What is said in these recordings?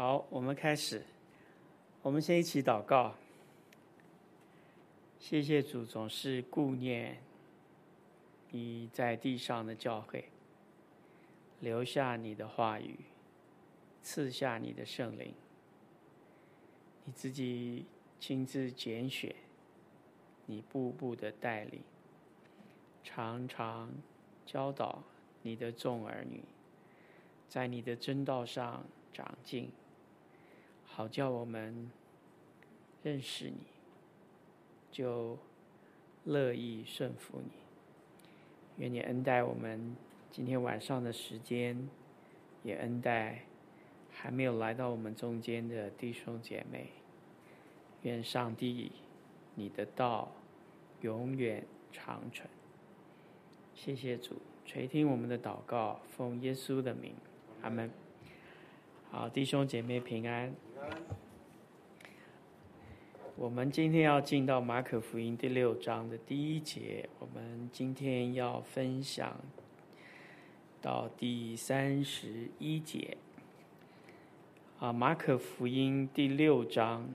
好，我们开始。我们先一起祷告。谢谢主，总是顾念你在地上的教会，留下你的话语，赐下你的圣灵，你自己亲自拣选，你步步的带领，常常教导你的众儿女，在你的真道上长进，好叫我们认识你，就乐意顺服你。愿你恩待我们今天晚上的时间，也恩待还没有来到我们中间的弟兄姐妹。愿上帝你的道永远长存。谢谢主，垂听我们的祷告，奉耶稣的名，阿们。好，弟兄姐妹平安。我们今天要进到马可福音第6章的第1节，我们今天要分享到第31节。马可福音第6章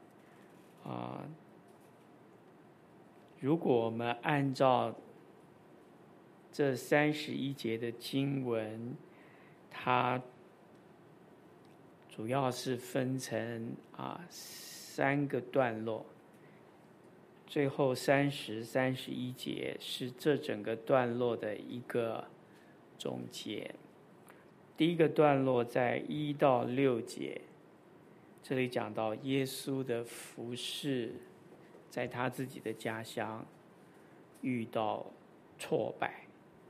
如果我们按照这31节的经文，它主要是分成3个段落，最后30、31节是这整个段落的一个总结。第一个段落在1到6节，这里讲到耶稣的服事在他自己的家乡遇到挫败。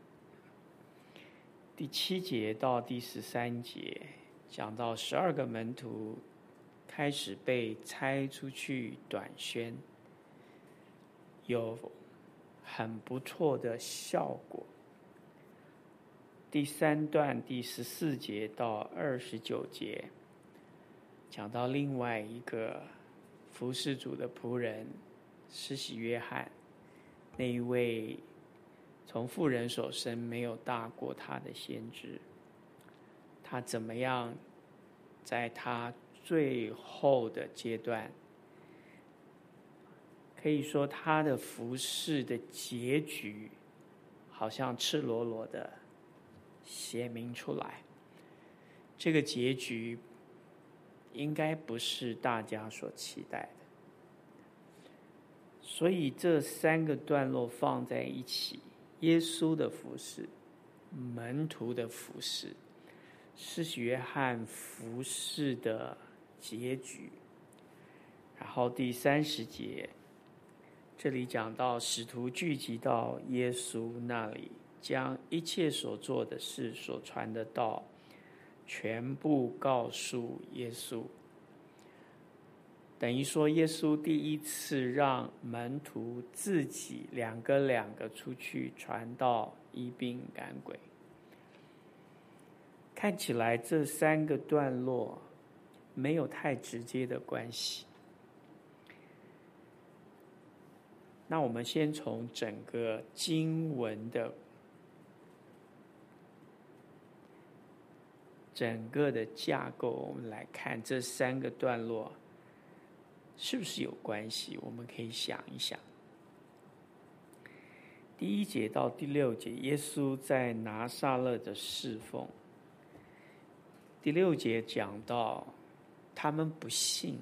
第7节到第13节讲到12个门徒开始被差出去短宣，有很不错的效果。第3段第14节到29节讲到另外一个服事主的仆人施洗约翰，那一位从妇人所生没有大过他的先知，他怎么样在他最后的阶段，可以说他的服事的结局好像赤裸裸的写明出来。这个结局应该不是大家所期待的，所以这3个段落放在一起，耶稣的服事，门徒的服事，施洗约翰服事的结局。然后第30节，这里讲到使徒聚集到耶稣那里，将一切所做的事、所传的道全部告诉耶稣。等于说耶稣第一次让门徒自己两个出去传道、医病赶鬼。看起来这3个段落没有太直接的关系。那我们先从整个经文的整个的架构，我们来看这3个段落是不是有关系，我们可以想一想。第1节到第6节，耶稣在拿撒勒的侍奉。第6节讲到他们不信，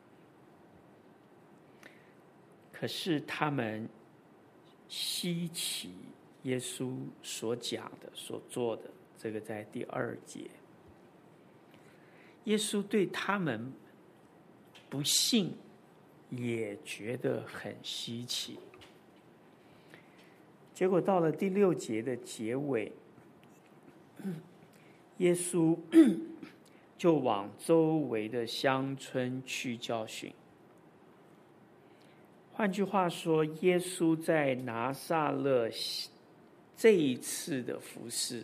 可是他们稀奇耶稣所讲的、所做的，这个在第2节。耶稣对他们不信也觉得很稀奇。结果到了第6节的结尾，耶稣就往周围的乡村去教训。换句话说，耶稣在拿撒勒这一次的服事，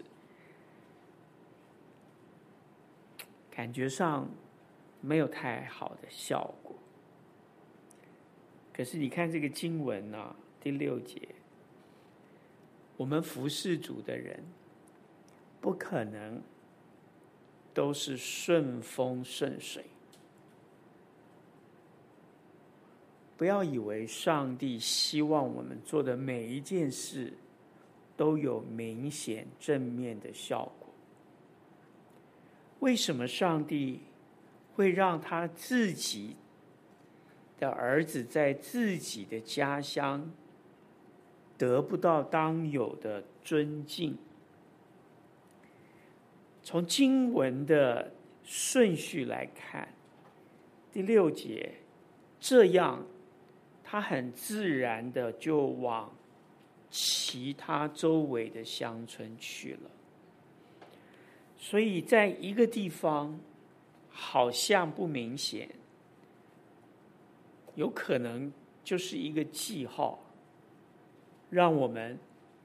感觉上没有太好的效果。可是你看这个经文第6节，我们服事主的人不可能都是顺风顺水。不要以为上帝希望我们做的每一件事都有明显正面的效果。为什么上帝会让他自己的儿子在自己的家乡得不到当有的尊敬？从经文的顺序来看，第6节，这样他很自然的就往其他周围的乡村去了。所以在一个地方好像不明显，有可能就是一个记号，让我们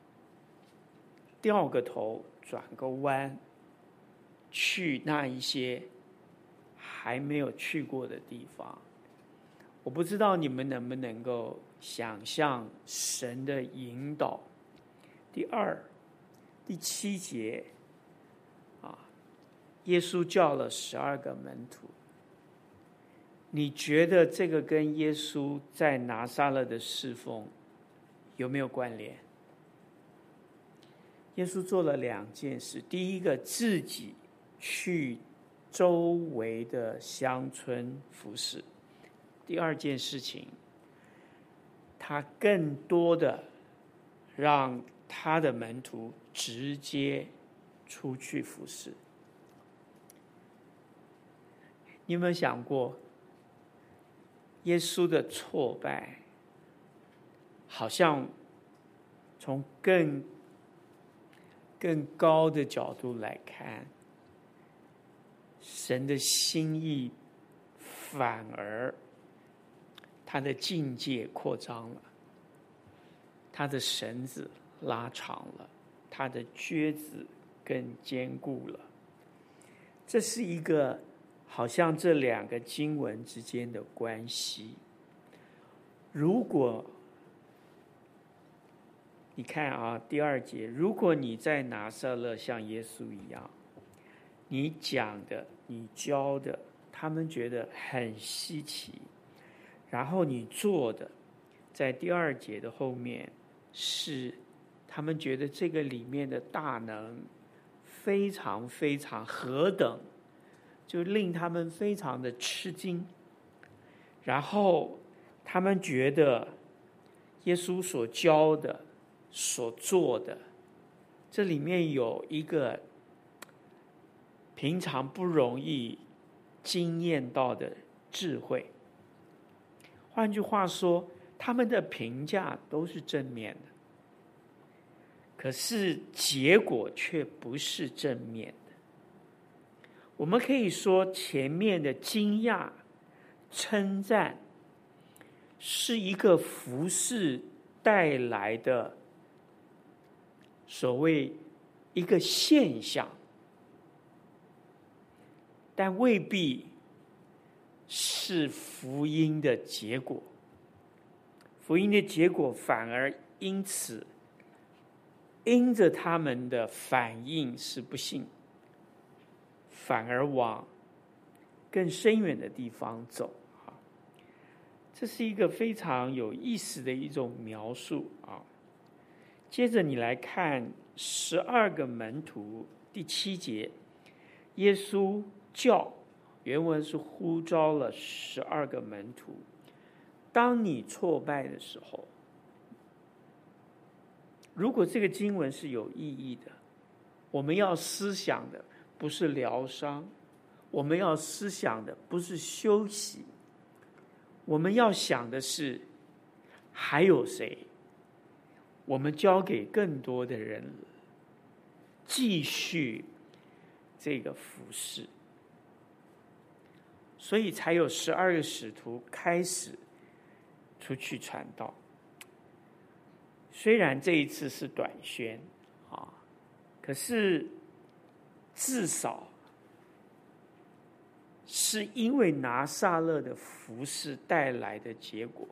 掉个头转个弯，去那一些还没有去过的地方。我不知道你们能不能够想象神的引导。第7节耶稣叫了12个门徒。你觉得这个跟耶稣在拿撒勒的侍奉有没有关联？耶稣做了2件事。第一个，自己去周围的乡村服侍。第2件事情，他更多的让他的门徒直接出去服侍。你有没有想过，耶稣的挫败，好像从更高的角度来看，神的心意反而他的境界扩张了，他的绳子拉长了，他的橛子更坚固了。这是一个好像这2个经文之间的关系。如果你看第2节，如果你在拿撒勒像耶稣一样，你讲的你教的他们觉得很稀奇，然后你做的在第2节的后面是他们觉得这个里面的大能非常非常何等，就令他们非常的吃惊。然后他们觉得耶稣所教的所做的这里面有一个平常不容易经验到的智慧。换句话说，他们的评价都是正面的，可是结果却不是正面的。我们可以说前面的惊讶、称赞是一个服事带来的所谓一个现象，但未必是福音的结果。福音的结果反而因着他们的反应是不信，反而往更深远的地方走。这是一个非常有意思的一种描述。接着你来看12个门徒第7节，耶稣叫，原文是呼召了12个门徒。当你挫败的时候，如果这个经文是有意义的，我们要思想的不是疗伤，我们要思想的不是休息，我们要想的是还有谁，我们交给更多的人继续这个服事。所以才有12个使徒开始出去传道。虽然这一次是短宣可是至少是因为拿撒勒的服事带来的结果。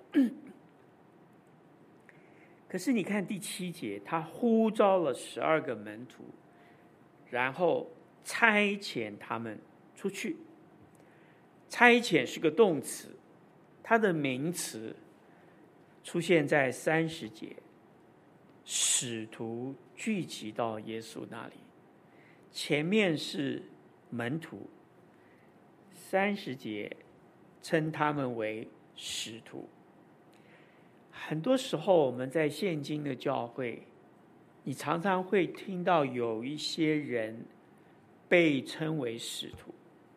可是你看第7节，他呼召了12个门徒，然后差遣他们出去。差遣是个动词，它的名词出现在30节，使徒聚集到耶稣那里。前面是门徒，30节称他们为使徒。很多时候我们在现今的教会，你常常会听到有一些人被称为使徒。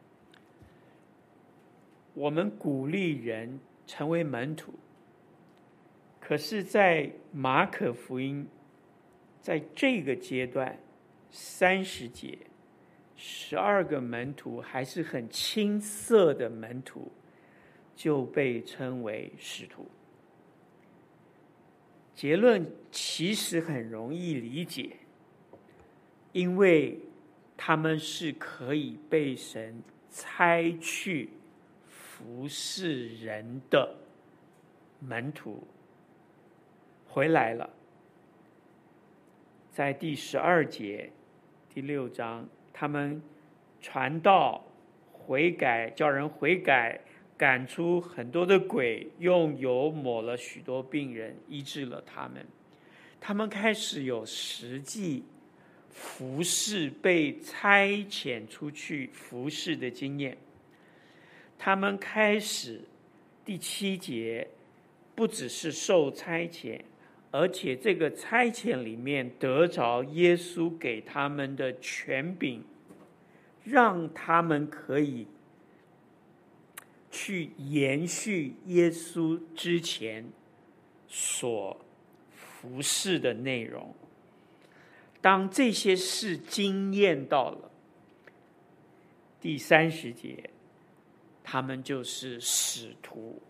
我们鼓励人成为门徒，可是在马可福音在这个阶段30节，12个门徒还是很青涩的门徒，就被称为使徒。结论其实很容易理解，因为他们是可以被神差去服侍人的门徒，回来了。在第12节第6章，他们传道悔改，叫人悔改，赶出很多的鬼，用油抹了许多病人，医治了他们。他们开始有实际服侍，被差遣出去服侍的经验。他们开始第7节，不只是受差遣，而且这个差遣里面得着耶稣给他们的权柄，让他们可以去延续耶稣之前所服侍的内容。当这些事经验到了第30节，他们就是使徒。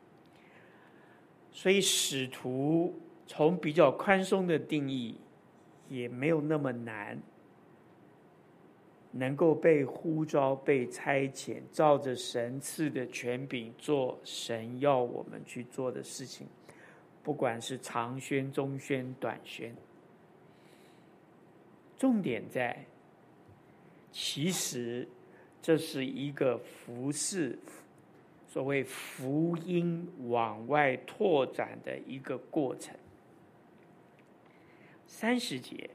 所以使徒从比较宽松的定义，也没有那么难，能够被呼召、被差遣，照着神赐的权柄做神要我们去做的事情，不管是长宣、中宣、短宣。重点在，其实这是一个服事，所谓福音往外拓展的一个过程。30节，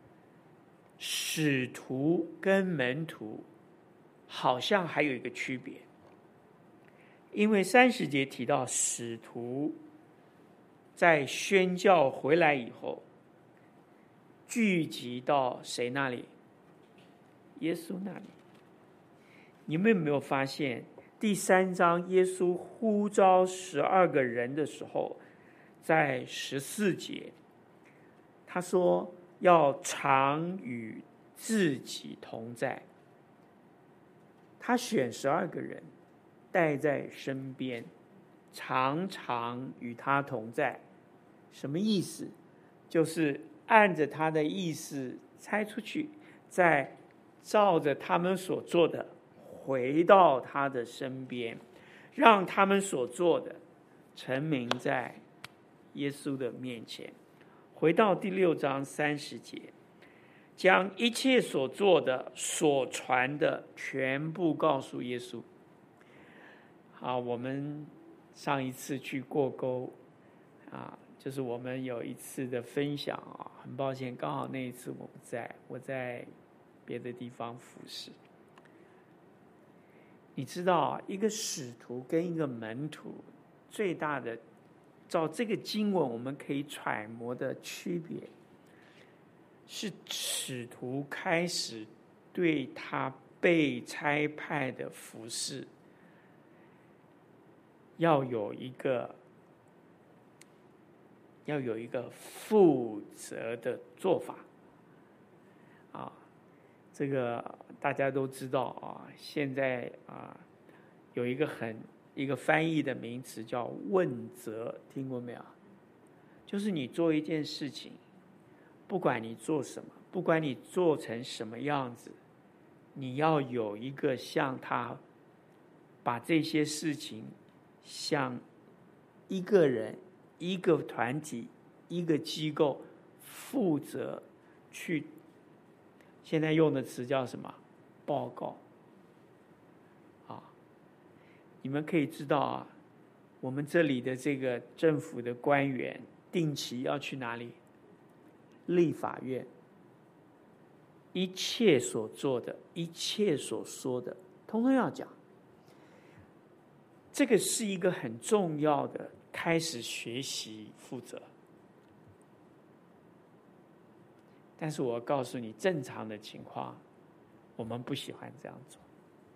使徒跟门徒好像还有一个区别，因为30节提到使徒在宣教回来以后，聚集到谁那里？耶稣那里。你们有没有发现，第3章耶稣呼召12个人的时候，在14节，他说要常与自己同在。他选12个人带在身边，常常与他同在。什么意思？就是按着他的意思猜出去，再照着他们所做的回到他的身边，让他们所做的陈明在耶稣的面前。回到第6章30节，将一切所做的、所传的全部告诉耶稣。好，我们上一次去过沟就是我们有一次的分享很抱歉，刚好那一次我在别的地方服侍。你知道，一个使徒跟一个门徒最大的，照这个经文我们可以揣摩的区别，是使徒开始对他被差派的服侍要有一个负责的做法这个大家都知道现在有一个翻译的名词叫问责，听过没有？就是你做一件事情，不管你做什么，不管你做成什么样子，你要有一个像他把这些事情像一个人、一个团体、一个机构负责去，现在用的词叫什么？ 报告。你们可以知道啊，我们这里的这个政府的官员定期要去哪里？立法院。一切所做的，一切所说的，通通要讲。这个是一个很重要的开始学习负责。但是我告诉你，正常的情况，我们不喜欢这样做。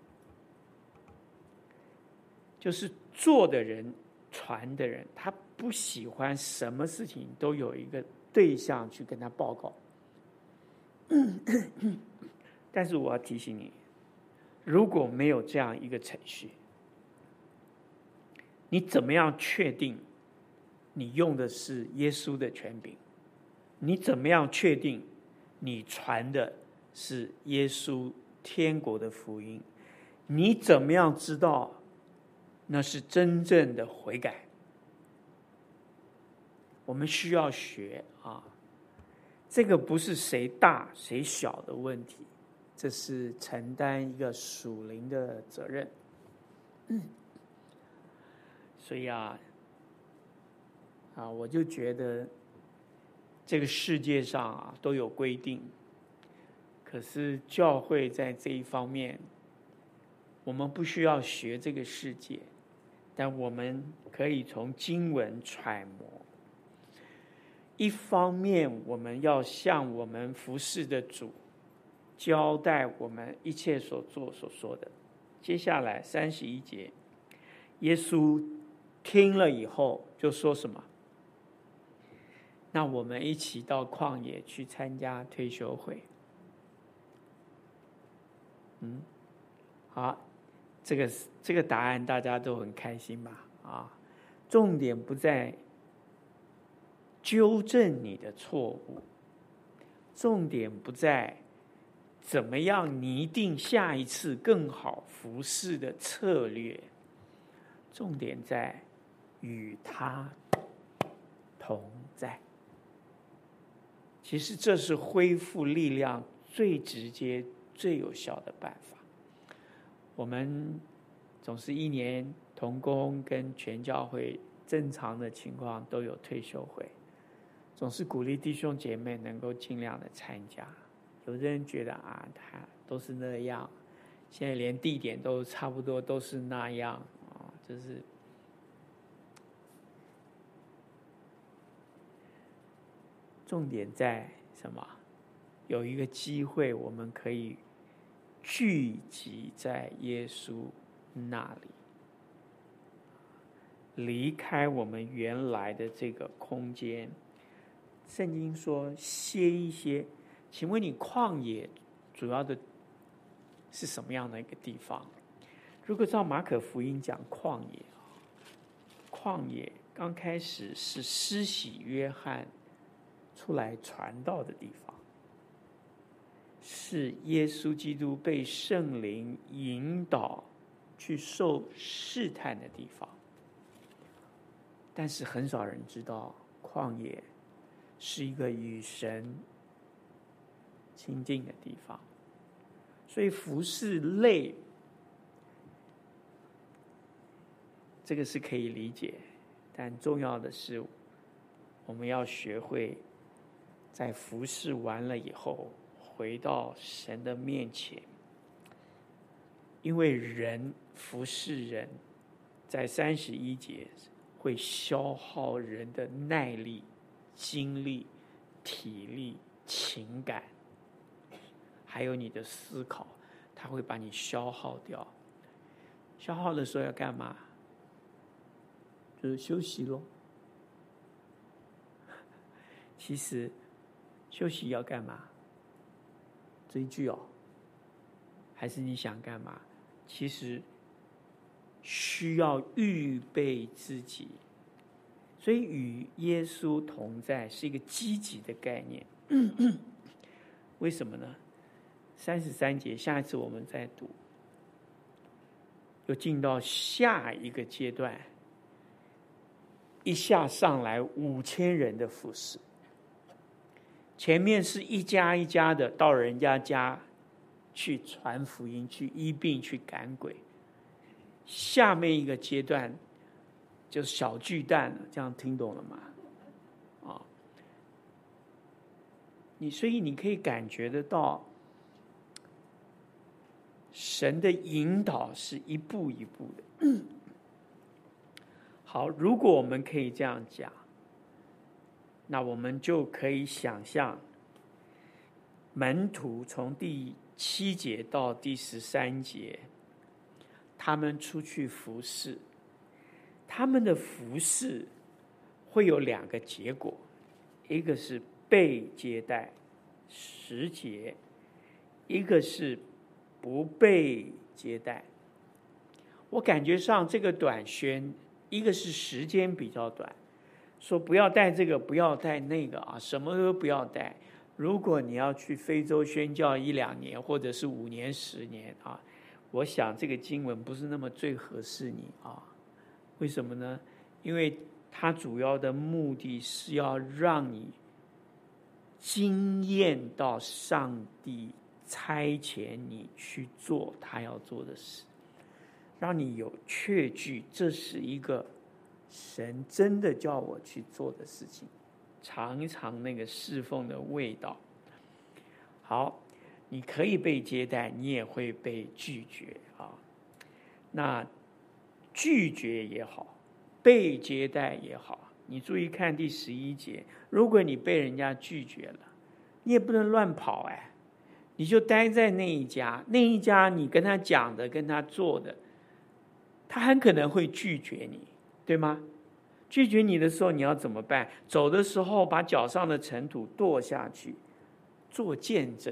就是做的人、传的人，他不喜欢什么事情都有一个对象去跟他报告。但是我要提醒你，如果没有这样一个程序，你怎么样确定你用的是耶稣的权柄？你怎么样确定你传的是耶稣天国的福音？你怎么样知道那是真正的悔改？我们需要学啊，这个不是谁大谁小的问题，这是承担一个属灵的责任。所以我就觉得这个世界上都有规定，可是教会在这一方面，我们不需要学这个世界，但我们可以从经文揣摩。一方面，我们要向我们服侍的主交代我们一切所做所说的。接下来31节，耶稣听了以后就说什么？那我们一起到旷野去参加退休会。好，这个答案大家都很开心吧？重点不在纠正你的错误，重点不在怎么样拟定下一次更好服侍的策略，重点在与他同在。其实这是恢复力量最直接、最有效的办法。我们总是一年同工跟全教会正常的情况都有退休会，总是鼓励弟兄姐妹能够尽量的参加。有的人觉得他都是那样，现在连地点都差不多都是那样就是重点在什么？有一个机会，我们可以聚集在耶稣那里，离开我们原来的这个空间。圣经说歇一歇，请问你旷野主要的是什么样的一个地方？如果照马可福音讲旷野刚开始是施洗约翰出来传道的地方，是耶稣基督被圣灵引导去受试探的地方。但是很少人知道，旷野是一个与神亲近的地方。所以服侍累，这个是可以理解，但重要的是我们要学会在服侍完了以后回到神的面前。因为人服侍人，在31节会消耗人的耐力、精力、体力、情感，还有你的思考，它会把你消耗掉。消耗的时候要干嘛？就是休息咯。其实休息要干嘛？追剧还是你想干嘛？其实需要预备自己。所以与耶稣同在是一个积极的概念。为什么呢？33节，下一次我们再读，又进到下一个阶段，一下上来5000人的服侍。前面是一家一家的到人家家去传福音，去医病，去赶鬼。下面一个阶段就是小巨蛋了，这样听懂了吗？所以你可以感觉得到，神的引导是一步一步的。好，如果我们可以这样讲，那我们就可以想象，门徒从第7节到第13节，他们出去服侍，他们的服侍会有2个结果，一个是被接待10节，一个是不被接待。我感觉上这个短宣，一个是时间比较短，说不要带这个，不要带那个啊，什么都不要带。如果你要去非洲宣教1、2年，或者是5年、10年啊，我想这个经文不是那么最合适你啊。为什么呢？因为它主要的目的是要让你经验到上帝差遣你去做他要做的事，让你有确据，这是一个神真的叫我去做的事情，尝一尝那个侍奉的味道。好，你可以被接待，你也会被拒绝啊。那拒绝也好，被接待也好，你注意看第11节，如果你被人家拒绝了，你也不能乱跑你就待在那一家，你跟他讲的跟他做的，他很可能会拒绝你，对吗？拒绝你的时候你要怎么办？走的时候把脚上的尘土跺下去，做见证。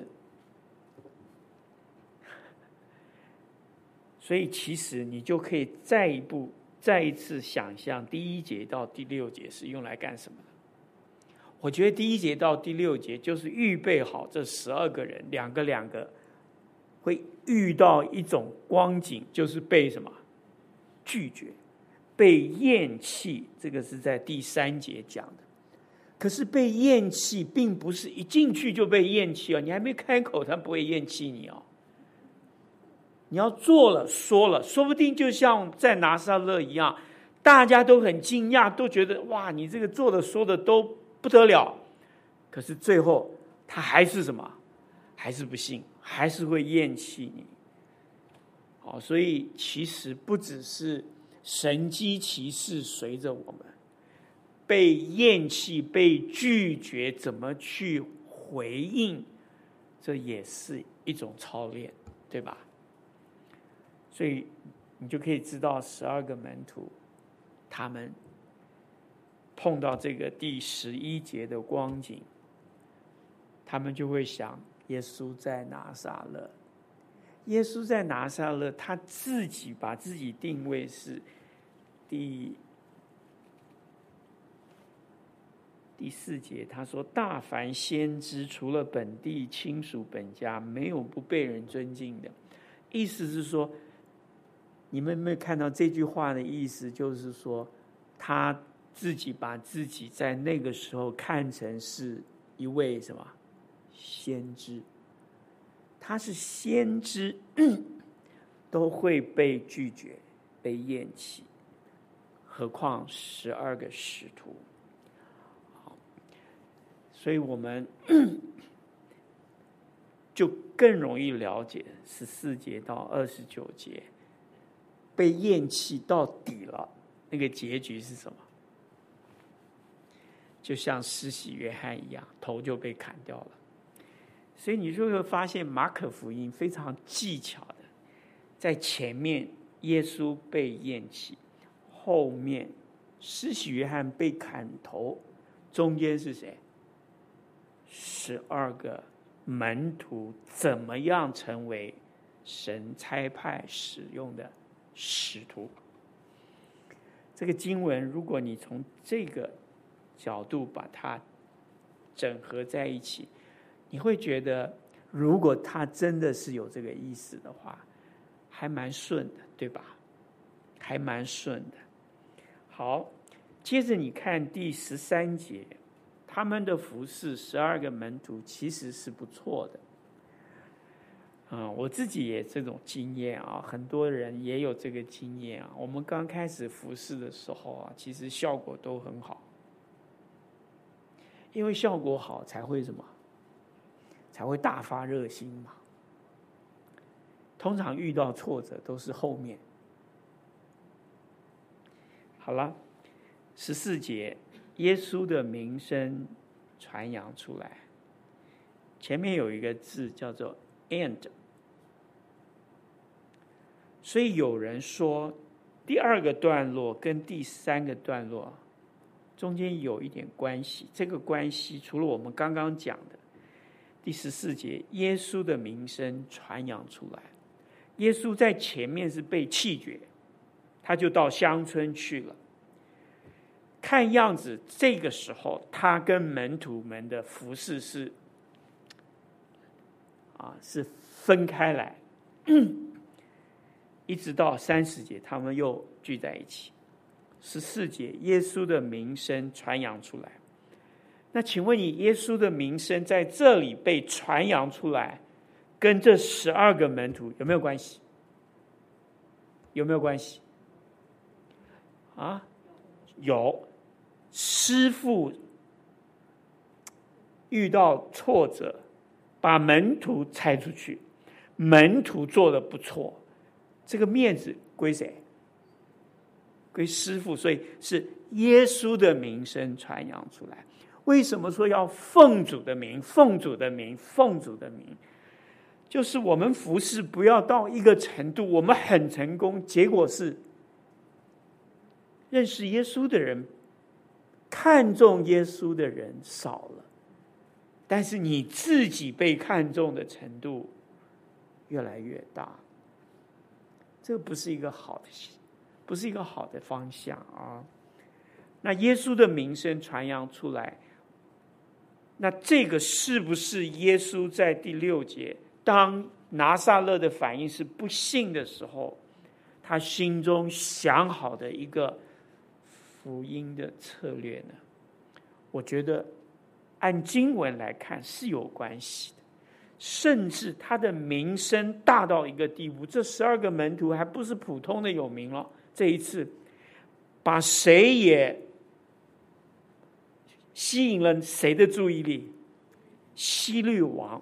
所以其实你就可以再一次想象第1节到第6节是用来干什么的。我觉得第1节到第6节就是预备好这12个人，两个会遇到一种光景，就是被什么拒绝，被厌弃。这个是在第3节讲的。可是被厌弃并不是一进去就被厌弃你还没开口他不会厌弃你你要做了说了，说不定就像在拿撒勒一样，大家都很惊讶，都觉得哇，你这个做的说的都不得了。可是最后他还是什么？还是不信，还是会厌弃你。所以其实不只是神迹奇事随着我们，被厌弃、被拒绝，怎么去回应，这也是一种操练，对吧？所以你就可以知道12个门徒，他们碰到这个第11节的光景，他们就会想，耶稣在拿撒勒。耶稣在拿撒勒，他自己把自己定位是第4节，他说：“大凡先知，除了本地亲属本家，没有不被人尊敬的。”意思是说，你们有没有看到这句话的意思？就是说，他自己把自己在那个时候看成是一位什么先知。他是先知，都会被拒绝、被厌弃，何况12个使徒。所以我们就更容易了解14节到29节被厌弃到底了，那个结局是什么？就像施洗约翰一样，头就被砍掉了。所以你就会发现马可福音非常技巧的，在前面耶稣被厌弃，后面施洗约翰被砍头，中间是谁？12个门徒怎么样成为神差派使用的使徒？这个经文，如果你从这个角度把它整合在一起，你会觉得，如果他真的是有这个意思的话，还蛮顺的，对吧？还蛮顺的。好，接着你看第13节，他们的服事12个门徒其实是不错的。 我自己也这种经验啊，很多人也有这个经验啊。我们刚开始服侍的时候啊，其实效果都很好，因为效果好才会什么？才会大发热心嘛。通常遇到挫折都是后面。好了，14节，耶稣的名声传扬出来，前面有一个字叫做 and。所以有人说，第2个段落跟第3个段落中间有一点关系。这个关系除了我们刚刚讲的第14节，耶稣的名声传扬出来，耶稣在前面是被弃绝，他就到乡村去了。看样子这个时候他跟门徒们的服事是分开来。一直到30节，他们又聚在一起。14节，耶稣的名声传扬出来。那请问你，耶稣的名声在这里被传扬出来，跟这12个门徒有没有关系？有没有关系？有。师父遇到挫折，把门徒拆出去，门徒做得不错。这个面子归谁？归师父，所以是耶稣的名声传扬出来。为什么说要奉主的名？奉主的名，奉主的名，就是我们服事不要到一个程度，我们很成功，结果是认识耶稣的人、看重耶稣的人少了，但是你自己被看重的程度越来越大。这不是一个好的方向啊！那耶稣的名声传扬出来，那这个是不是耶稣在第6节，当拿撒勒的反应是不信的时候，他心中想好的一个福音的策略呢？我觉得按经文来看是有关系的。甚至他的名声大到一个地步，这12个门徒还不是普通的有名了，这一次把谁也吸引了谁的注意力？希律王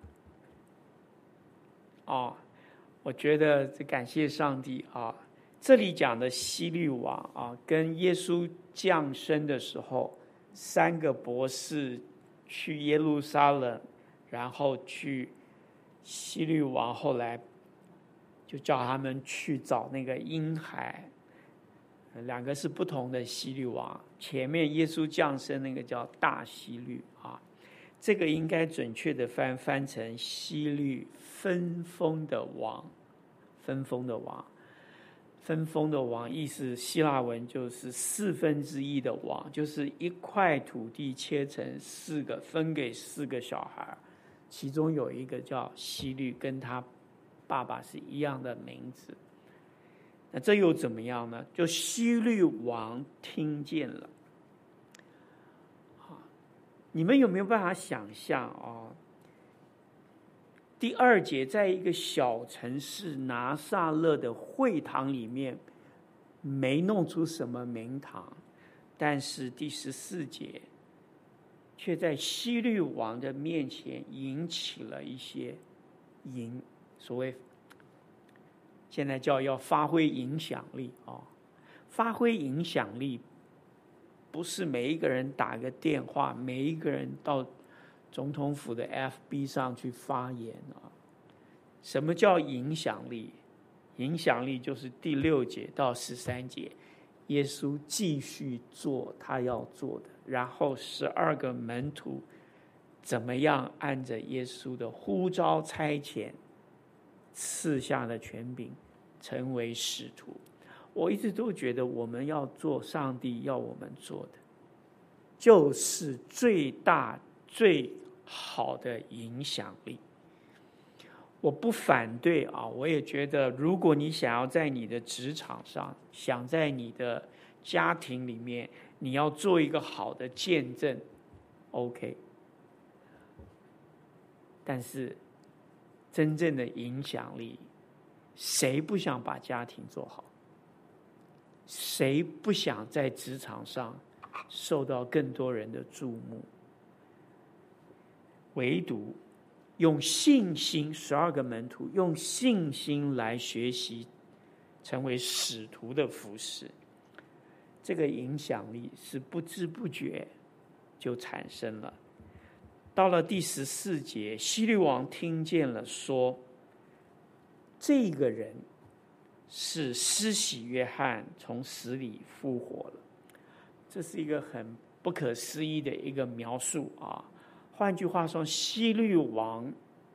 我觉得感谢上帝啊！这里讲的希律王跟耶稣降生的时候，3个博士去耶路撒冷，然后去希律王，后来就叫他们去找那个婴孩，2个是不同的希律王。前面耶稣降生那个叫大希律这个应该准确的翻成希律分封的王，分封的王，分封的王，意思希腊文就是1/4的王，就是一块土地切成4个，分给4个小孩。其中有一个叫希律，跟他爸爸是一样的名字。那这又怎么样呢？就希律王听见了。你们有没有办法想象第2节，在一个小城市拿撒勒的会堂里面，没弄出什么名堂，但是第14节却在希律王的面前引起了一些所谓现在要发挥影响力发挥影响力不是每一个人打个电话，每一个人到总统府的 FB 上去发言什么叫影响力？影响力就是第6节到13节，耶稣继续做他要做的，然后12个门徒怎么样按着耶稣的呼召差遣赐下的权柄成为使徒。我一直都觉得我们要做上帝要我们做的，就是最大最好的影响力。我不反对我也觉得如果你想要在你的职场上，想在你的家庭里面，你要做一个好的见证 OK， 但是真正的影响力，谁不想把家庭做好？谁不想在职场上受到更多人的注目？唯独用信心，12个门徒用信心来学习，成为使徒的服事，这个影响力是不知不觉就产生了。到了第14节，希律王听见了，说：“这个人是施洗约翰从死里复活了。”这是一个很不可思议的一个描述啊！换句话说，希律王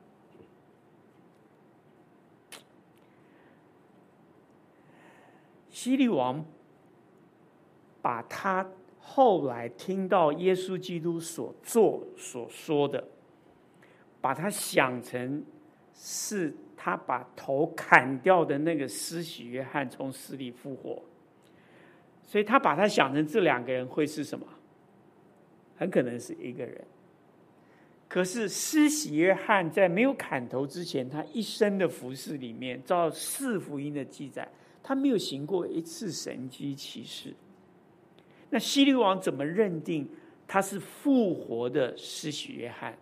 把他后来听到耶稣基督所做所说的，把他想成是他把头砍掉的那个施洗约翰从死里复活，所以他把他想成这2个人会是什么？很可能是一个人。可是施洗约翰在没有砍头之前，他一生的服事里面，照4福音的记载，他没有行过一次神迹奇事。那希律王怎么认定他是复活的施洗约翰？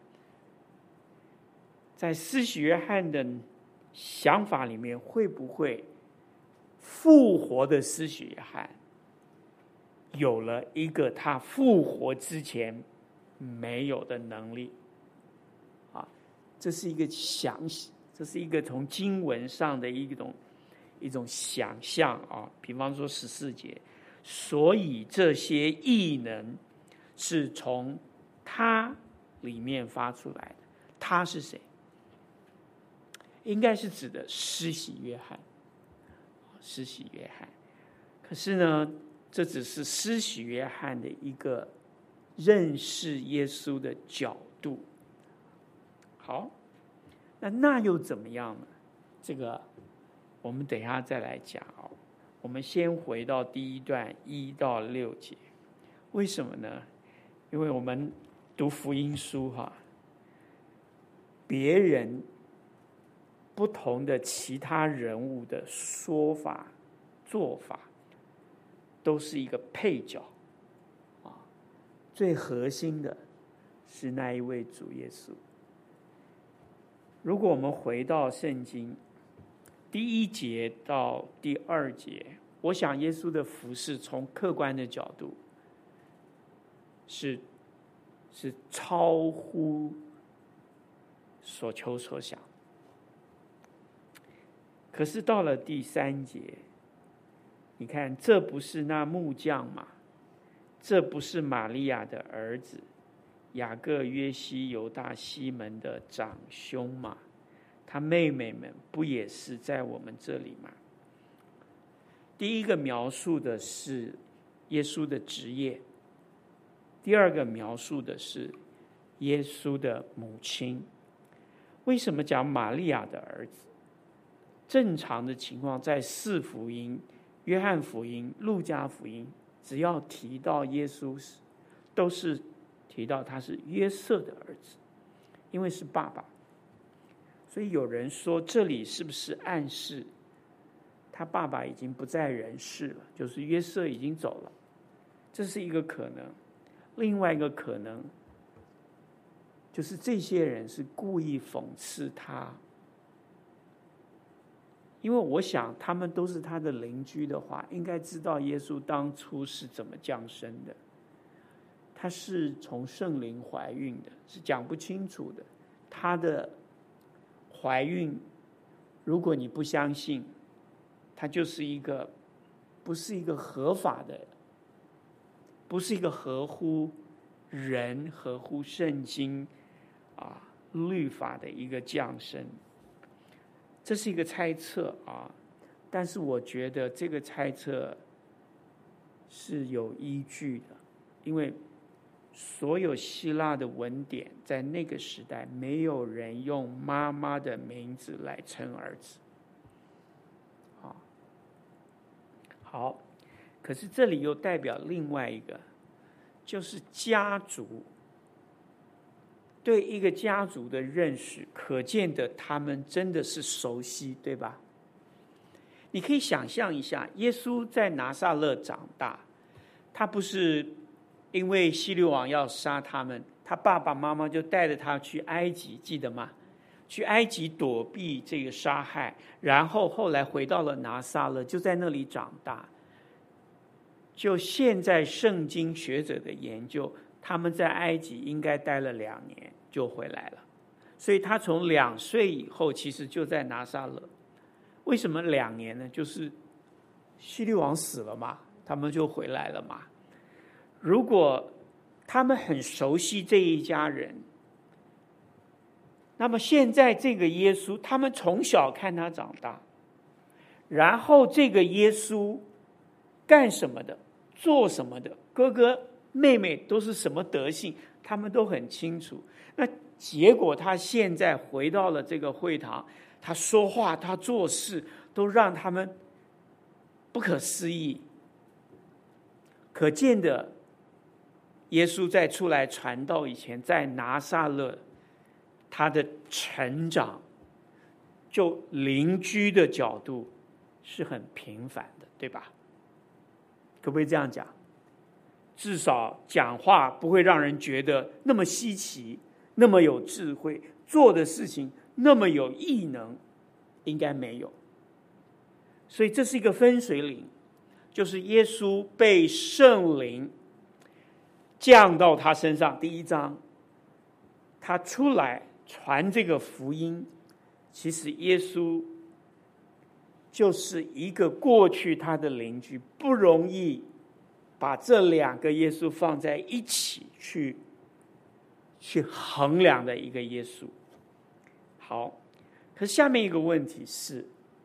在施洗约翰的想法里面，会不会复活的施洗约翰有了一个他复活之前没有的能力？这是一个这是一个从经文上的一种想象啊。比方说14节，所以这些异能是从他里面发出来的。他是谁？应该是指的施洗约翰。施洗约翰，可是呢，这只是施洗约翰的一个认识耶稣的角度。好，那又怎么样呢？这个我们等一下再来讲哦。我们先回到第一段1到6节，为什么呢？因为我们读福音书别人不同的其他人物的说法、做法，都是一个配角最核心的是那一位主耶稣。如果我们回到圣经第1节到第2节，我想耶稣的服事从客观的角度是超乎所求所想。可是到了第3节，你看，这不是那木匠吗？这不是玛利亚的儿子雅各、约西、犹大、西门的长兄吗？他妹妹们不也是在我们这里吗？第一个描述的是耶稣的职业，第2个描述的是耶稣的母亲。为什么讲玛利亚的儿子？正常的情况，在4福音、约翰福音、路加福音，只要提到耶稣时，都是提到他是约瑟的儿子，因为是爸爸。所以有人说，这里是不是暗示他爸爸已经不在人世了，就是约瑟已经走了？这是一个可能。另外一个可能，就是这些人是故意讽刺他，因为我想他们都是他的邻居的话，应该知道耶稣当初是怎么降生的。他是从圣灵怀孕的，是讲不清楚的。他的怀孕，如果你不相信，它就是不是一个合法的，不是一个合乎人、合乎圣经律法的一个降生。这是一个猜测但是我觉得这个猜测是有依据的，因为所有希腊的文典在那个时代，没有人用妈妈的名字来称儿子。好，可是这里又代表另外一个，就是家族对一个家族的认识，可见的他们真的是熟悉，对吧？你可以想象一下，耶稣在拿撒勒长大，他不是因为希律王要杀他们，他爸爸妈妈就带着他去埃及，记得吗？去埃及躲避这个杀害，然后后来回到了拿撒勒，就在那里长大。就现在圣经学者的研究，他们在埃及应该待了2年就回来了，所以他从2岁以后其实就在拿撒勒。为什么2年呢？就是希律王死了嘛，他们就回来了嘛。如果他们很熟悉这一家人，那么现在这个耶稣，他们从小看他长大，然后这个耶稣干什么的，做什么的，哥哥妹妹都是什么德性，他们都很清楚。那结果他现在回到了这个会堂，他说话，他做事，都让他们不可思议。可见的，耶稣在出来传道以前，在拿撒勒，他的成长，就邻居的角度是很平凡的，对吧？可不可以这样讲？至少讲话不会让人觉得那么稀奇，那么有智慧，做的事情那么有异能，应该没有。所以这是一个分水岭，就是耶稣被圣灵降到他身上。第1章，他出来传这个福音，其实耶稣就是一个过去他的邻居，不容易把这2个耶稣放在一起去衡量的一个耶稣。好，可是下面一个问题是，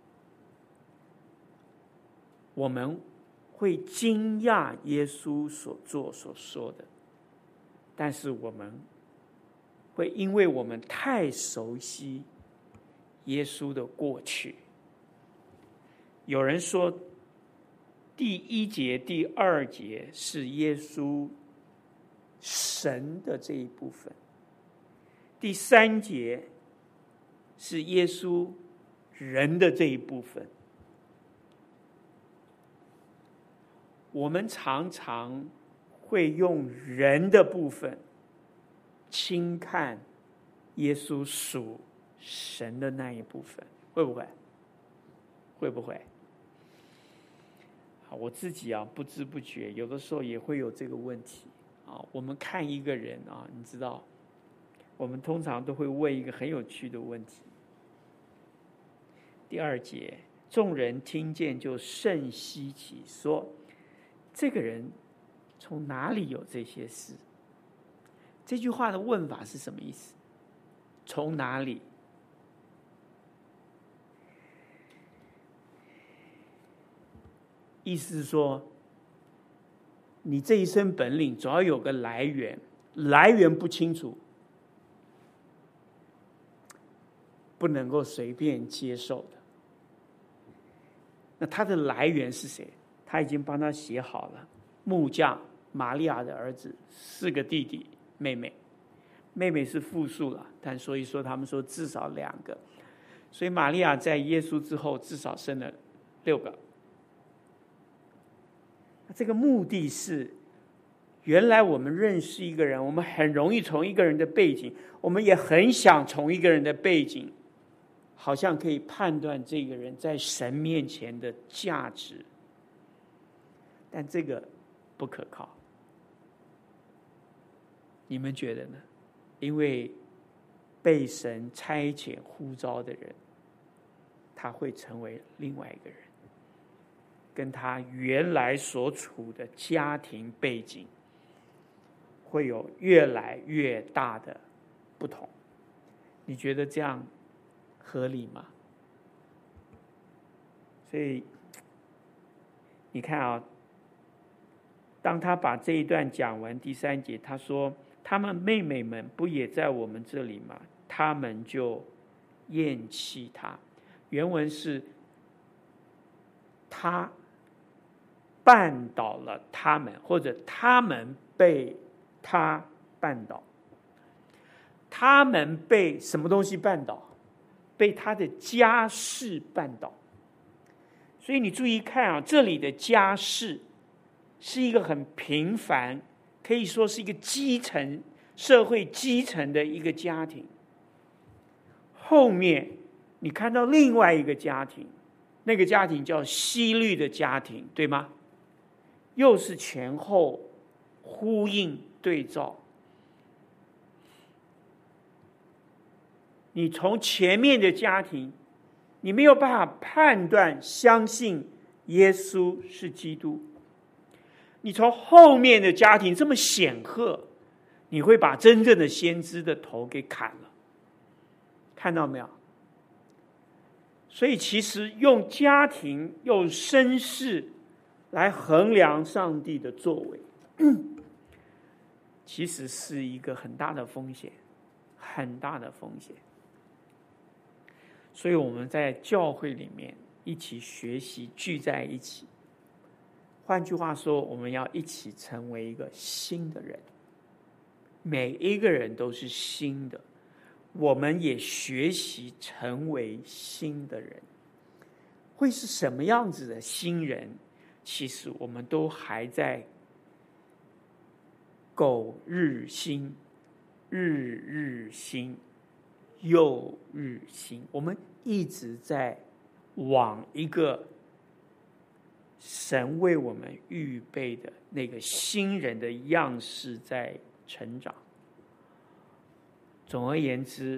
我们会惊讶耶稣所做所说的，但是我们会因为我们太熟悉耶稣的过去。有人说第1节第2节是耶稣神的这一部分，第3节是耶稣人的这一部分。我们常常会用人的部分轻看耶稣属神的那一部分，会不会？会不会？我自己不知不觉有的时候也会有这个问题。我们看一个人你知道，我们通常都会问一个很有趣的问题。第2节，众人听见就甚稀奇，说这个人从哪里有这些事？这句话的问法是什么意思？从哪里？意思是说，你这一身本领总要有个来源，来源不清楚，不能够随便接受的。那他的来源是谁？他已经帮他写好了，木匠玛利亚的儿子，4个弟弟妹妹，妹妹是复数了，但所以说他们说至少2个，所以玛利亚在耶稣之后至少生了6个。这个目的是，原来我们认识一个人，我们很容易从一个人的背景，我们也很想从一个人的背景，好像可以判断这个人在神面前的价值，但这个不可靠。你们觉得呢？因为被神差遣呼召的人，他会成为另外一个人，跟他原来所处的家庭背景会有越来越大的不同。你觉得这样合理吗？所以你看当他把这一段讲完，第3节他说，他们妹妹们不也在我们这里吗？他们就厌弃他。原文是他绊倒了他们，或者他们被他绊倒。 他们被什么东西绊倒？被他的家世绊倒。所以你注意看啊，这里的家世是一个很平凡，可以说是一个社会基层的一个家庭。后面你看到另外一个家庭，那个家庭叫希律的家庭，对吗？又是前后呼应对照。你从前面的家庭，你没有办法判断相信耶稣是基督。你从后面的家庭这么显赫，你会把真正的先知的头给砍了，看到没有？所以其实用家庭用身世来衡量上帝的作为，其实是一个很大的风险，很大的风险。所以我们在教会里面一起学习，聚在一起。换句话说，我们要一起成为一个新的人。每一个人都是新的，我们也学习成为新的人。会是什么样子的新人？其实我们都还在苟日新，日日新，又日新。我们一直在往一个神为我们预备的那个新人的样式在成长。总而言之，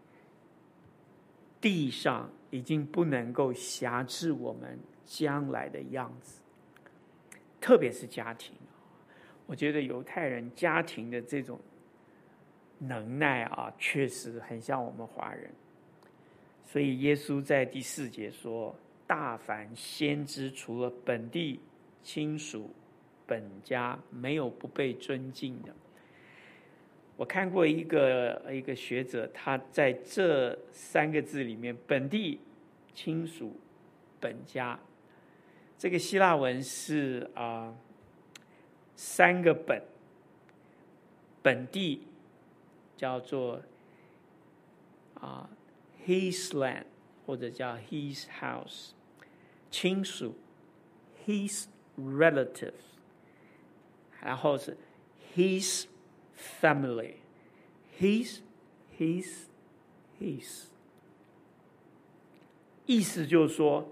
地上已经不能够辖制我们将来的样子，特别是家庭。我觉得犹太人家庭的这种能耐啊，确实很像我们华人。所以耶稣在第4节说：大凡先知，除了本地亲属本家，没有不被尊敬的。我看过一个学者，他在这3个字里面，本地亲属本家，这个希腊文是3个本，本地叫做his land 或者叫 his house， 亲属 his relative， 然后是 his family， his， 意思就是说，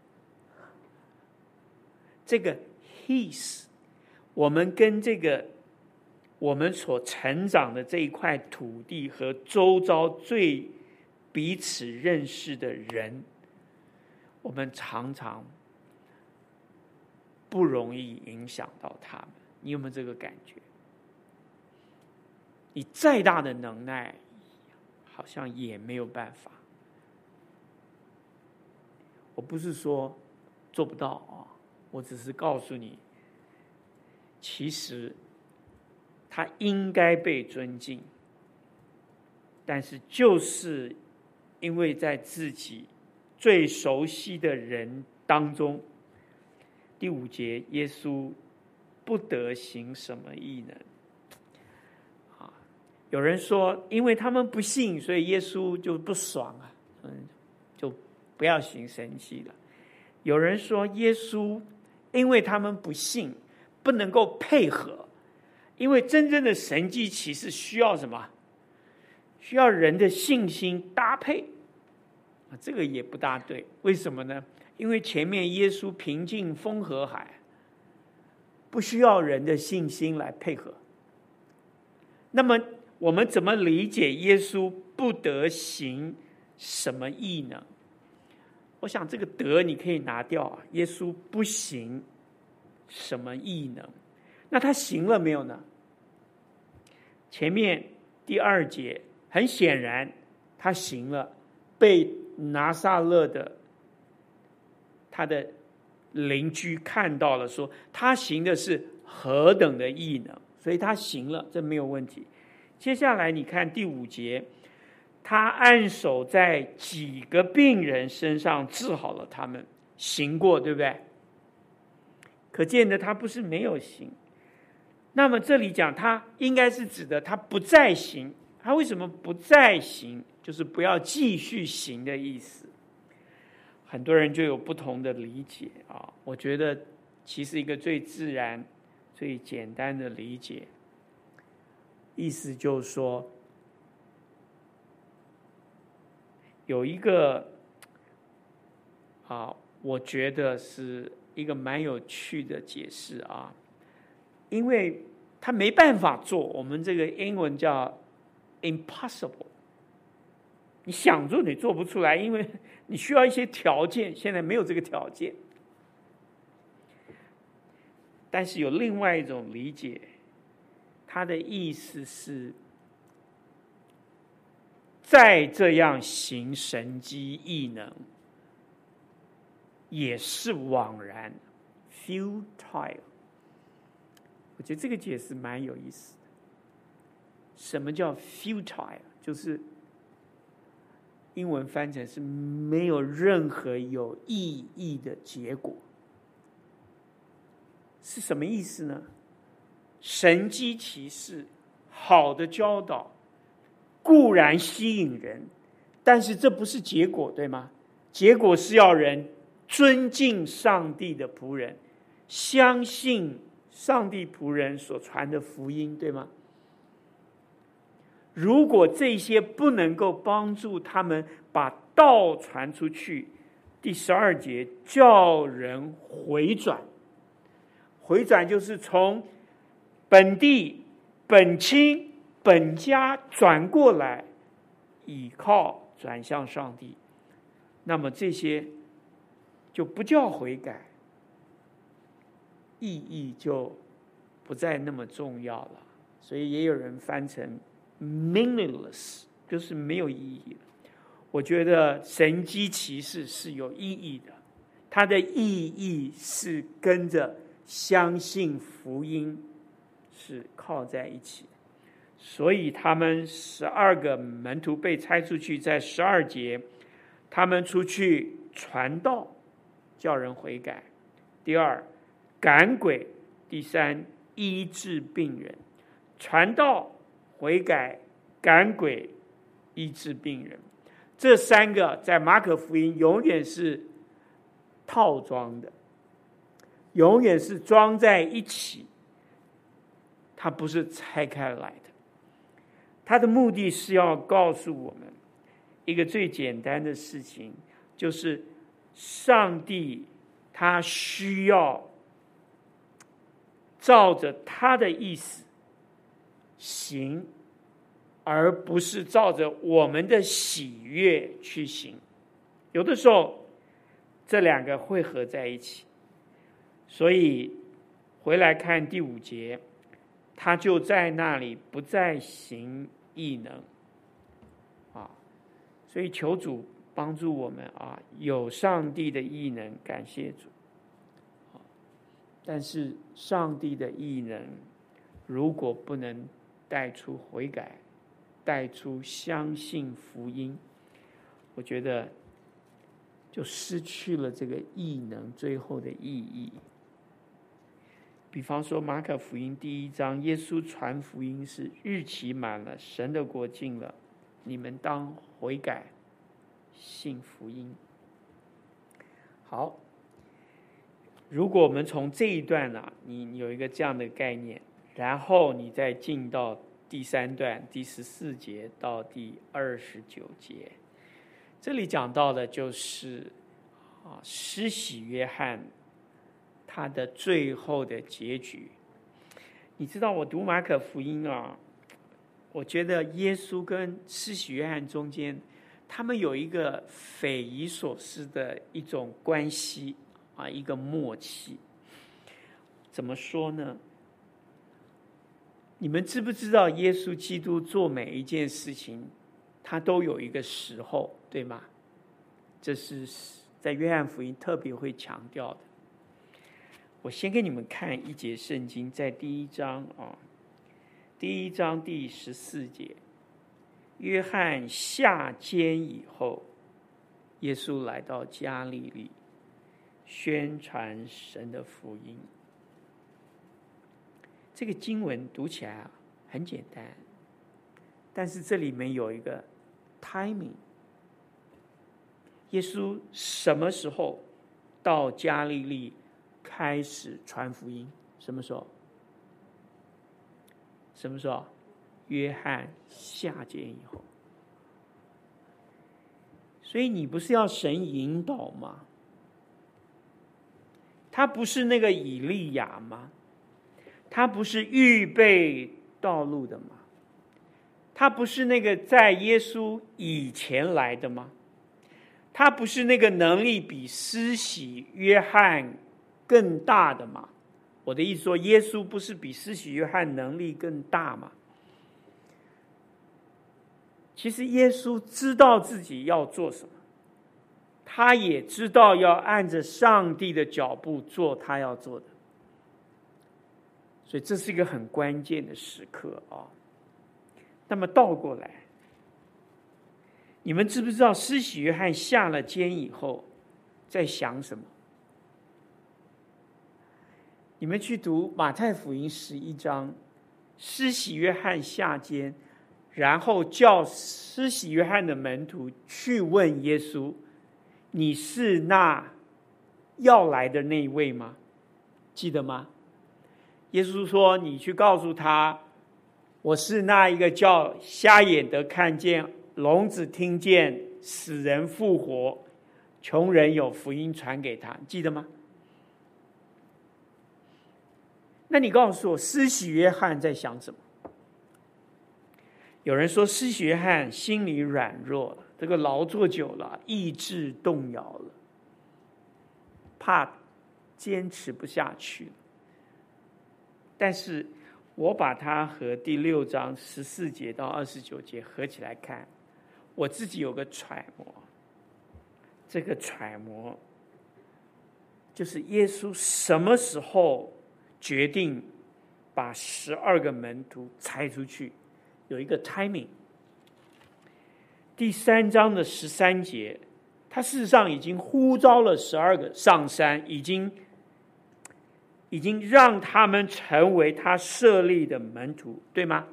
这个 his， 我们跟这个我们所成长的这一块土地和周遭最彼此认识的人，我们常常不容易影响到他们。你有没有这个感觉？你再大的能耐，好像也没有办法。我不是说做不到啊，我只是告诉你，其实他应该被尊敬，但是就是因为在自己最熟悉的人当中，第5节，耶稣不得行什么异能。有人说，因为他们不信，所以耶稣就不爽啊，就不要行神迹了。有人说，耶稣因为他们不信，不能够配合，因为真正的神迹奇事需要什么？需要人的信心搭配。这个也不大对，为什么呢？因为前面耶稣平静风和海，不需要人的信心来配合。那么我们怎么理解耶稣不得行什么异能？我想这个得你可以拿掉啊，耶稣不行什么异能，那他行了没有呢？前面第2节很显然他行了，被拿撒勒的他的邻居看到了，说他行的是何等的异能，所以他行了，这没有问题。接下来你看第5节，他按手在几个病人身上治好了他们，行过，对不对？可见的他不是没有行。那么这里讲他应该是指的他不再行， 他为什么不再行？就是不要继续行的意思。很多人就有不同的理解啊。我觉得其实一个最自然、最简单的理解，意思就是说，有一个我觉得是一个蛮有趣的解释啊，因为他没办法做，我们这个英文叫 impossible， 你想做你做不出来，因为你需要一些条件，现在没有这个条件。但是有另外一种理解，他的意思是，再这样行神迹异能，也是枉然 futile。 我觉得这个解释蛮有意思的。什么叫 futile？ 就是英文翻成是没有任何有意义的结果。是什么意思呢？神迹奇事、好的教导固然吸引人，但是这不是结果，对吗？结果是要人尊敬上帝的仆人，相信上帝仆人所传的福音，对吗？如果这些不能够帮助他们把道传出去，第12节叫人回转。回转就是从本地、本亲、本家转过来，倚靠转向上帝。那么这些就不叫悔改，意义就不再那么重要了。所以也有人翻成 meaningless， 就是没有意义了。我觉得神迹奇事是有意义的，它的意义是跟着相信福音是靠在一起。所以他们12个门徒被差出去，在12节他们出去传道，叫人悔改。第二，赶鬼。第三，医治病人。传道、悔改、赶鬼、医治病人，这3个在马可福音永远是套装的，永远是装在一起，它不是拆开来的。它的目的是要告诉我们一个最简单的事情，就是上帝他需要照着他的意思行，而不是照着我们的喜悦去行。有的时候这2个会合在一起。所以回来看第5节，他就在那里不再行异能所以求主帮助我们有上帝的异能，感谢主。但是上帝的异能如果不能带出悔改，带出相信福音，我觉得就失去了这个异能最后的意义。比方说马可福音第1章，耶稣传福音是日期满了，神的国近了，你们当悔改，信福音。好，如果我们从这一段你有一个这样的概念，然后你再进到第3段第14节到第29节，这里讲到的就是施洗约翰他的最后的结局。你知道我读马可福音我觉得耶稣跟施洗约翰中间他们有一个匪夷所思的一种关系一个默契。怎么说呢？你们知不知道耶稣基督做每一件事情他都有一个时候，对吗？这是在约翰福音特别会强调的。我先给你们看一节圣经，在第1章第1章第14节，约翰下监以后，耶稣来到加利利，宣传神的福音。这个经文读起来很简单， 但是这里面有一个 timing， 耶稣什么时候到加利利开始传福音？什么时候？什么时候？约翰下监以后。所以你不是要神引导吗？他不是那个以利亚吗？他不是预备道路的吗？他不是那个在耶稣以前来的吗？他不是那个能力比施洗约翰更大的吗？我的意思说，耶稣不是比施洗约翰能力更大吗？其实耶稣知道自己要做什么，他也知道要按着上帝的脚步做他要做的，所以这是一个很关键的时刻啊。那么倒过来，你们知不知道施洗约翰下了监以后在想什么？你们去读马太福音11章，施洗约翰下监，然后叫施洗约翰的门徒去问耶稣，你是那要来的那一位吗？记得吗？耶稣说，你去告诉他，我是那一个叫瞎眼的看见，聋子听见，死人复活，穷人有福音传给他，记得吗？那你告诉我，施洗约翰在想什么？有人说，施洗约翰心里软弱了，这个劳作久了，意志动摇了，怕坚持不下去了。但是我把它和第6章14节到29节合起来看，我自己有个揣摩。这个揣摩就是耶稣什么时候决定把12个门徒拆出去，有一个 timing。第3章的13节，他事实上已经呼召了12个上山，已经让他们成为他设立的门徒，对吗？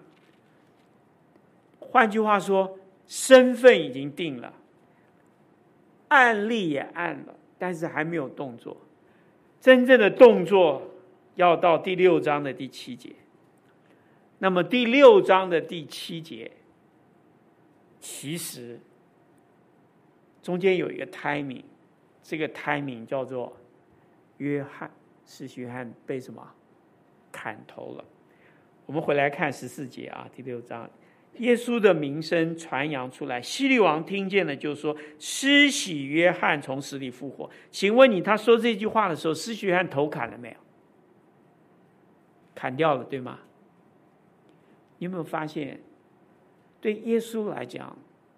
换句话说，身份已经定了，案例也按了，但是还没有动作。真正的动作要到第6章的第7节。那么第6章的第7节，其实中间有一个 timing， 这个 timing 叫做施洗约翰被什么砍头了。我们回来看14节啊，第6章，耶稣的名声传扬出来，希律王听见了，就说施洗约翰从死里复活。请问你，他说这句话的时候，施洗约翰头砍了没有？砍掉了，对吗？你有没有发现，对耶稣来讲，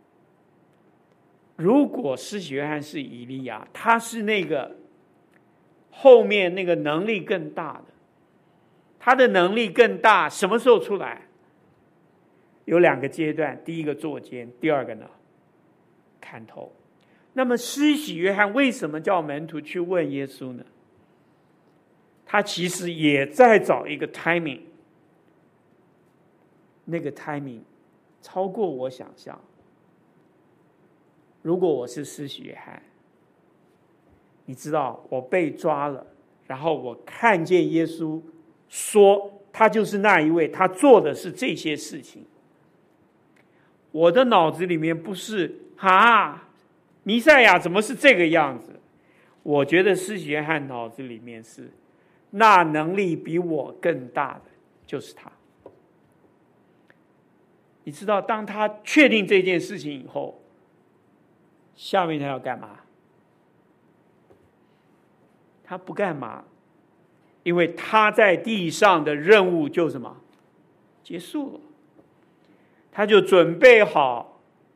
如果施洗约翰是以利亚，他是那个后面那个能力更大的，他的能力更大，什么时候出来？有2个阶段，第一个坐监，第二个呢砍头。那么施洗约翰为什么叫门徒去问耶稣呢？他其实也在找一个 timing， 那个 timing 超过我想象。如果我是施洗约翰，你知道我被抓了，然后我看见耶稣说他就是那一位，他做的是这些事情，我的脑子里面不是弥赛亚怎么是这个样子？我觉得施洗约翰脑子里面是那能力比我更大的就是他。你知道，当他确定这件事情以后，下面他要干嘛？他不干嘛，因为他在地上的任务就什么结束了，他就准备好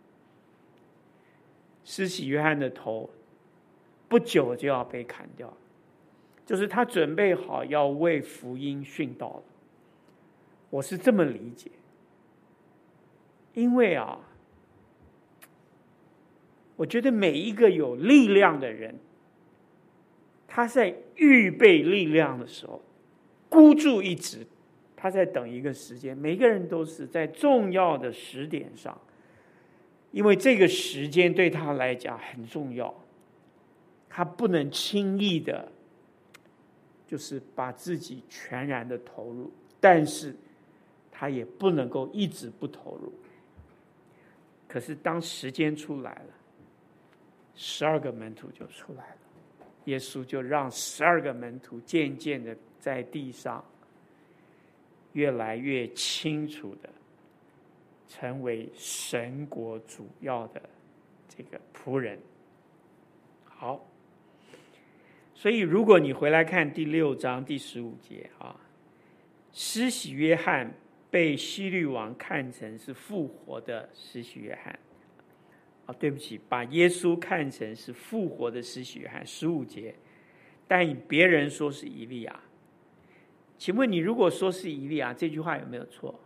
施洗约翰的头不久就要被砍掉，就是他准备好要为福音殉道了。我是这么理解，因为我觉得每一个有力量的人，他在预备力量的时候孤注一掷， 他在等一个时间，每个人都是在重要的时点上，因为这个时间对他来讲很重要，他不能轻易的就是把自己全然的投入，但是他也不能够一直不投入。可是当时间出来了，12个门徒就出来了，耶稣就让12个门徒渐渐的在地上越来越清楚的成为神国主要的这个仆人。好，所以如果你回来看第6章第15节啊，施洗约翰被希律王看成是复活的施洗约翰对不起，把耶稣看成是复活的施洗约翰，15节，但别人说是以利亚。请问你如果说是以利亚，这句话有没有错？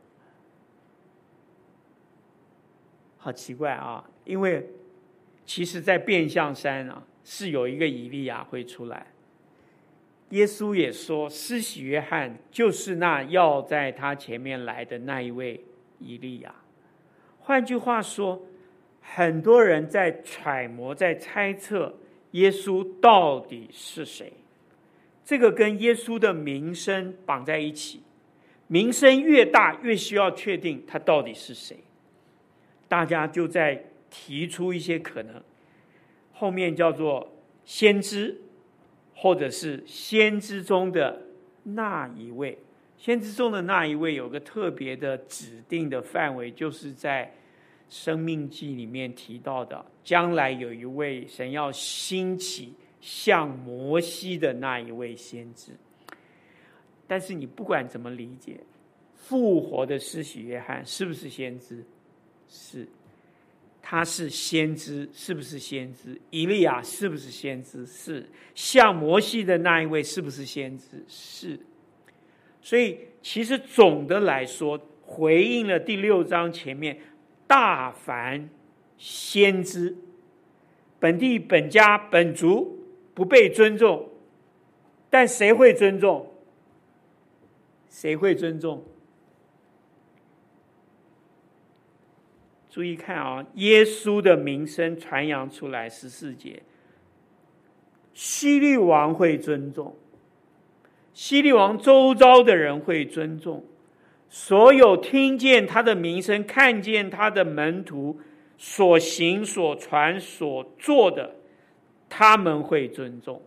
好奇怪啊！因为其实在变相山是有一个以利亚会出来。耶稣也说施洗约翰就是那要在他前面来的那一位以利亚。换句话说，很多人在揣摩在猜测耶稣到底是谁，这个跟耶稣的名声绑在一起，名声越大越需要确定他到底是谁。大家就在提出一些可能，后面叫做先知，或者是先知中的那一位。先知中的那一位有个特别的指定的范围，就是在生命记里面提到的，将来有一位神要兴起像摩西的那一位先知。但是你不管怎么理解，复活的施洗约翰是不是先知？是。他是先知，是不是先知？以利亚是不是先知？是。像摩西的那一位是不是先知？是。所以其实总的来说，回应了第6章前面大凡先知，本地本家本族不被尊重，但谁会尊重？谁会尊重？注意看耶稣的名声传扬出来，14节，希律王会尊重，希律王周遭的人会尊重，所有听见他的名声，看见他的门徒所行所传所做的，他们会尊重。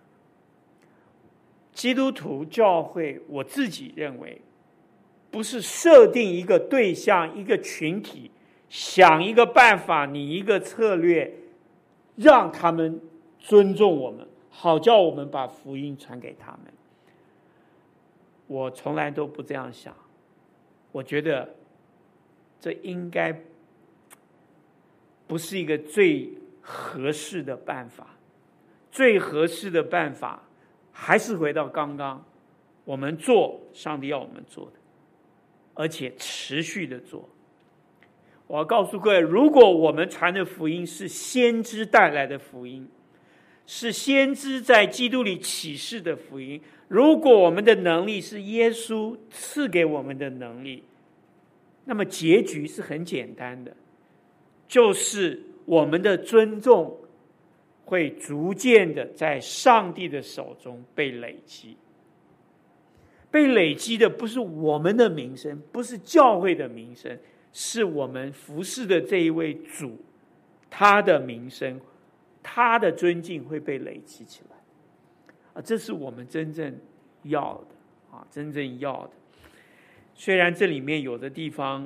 基督徒教会，我自己认为不是设定一个对象一个群体，想一个办法拟一个策略让他们尊重我们，好叫我们把福音传给他们。我从来都不这样想，我觉得这应该不是一个最合适的办法。最合适的办法还是回到刚刚，我们做上帝要我们做的，而且持续的做。我要告诉各位，如果我们传的福音是先知带来的福音，是先知在基督里启示的福音，如果我们的能力是耶稣赐给我们的能力，那么结局是很简单的，就是我们的尊重会逐渐的在上帝的手中被累积。被累积的不是我们的名声，不是教会的名声，是我们服侍的这一位主，他的名声，他的尊敬会被累积起来。这是我们真正要的真正要的。虽然这里面有的地方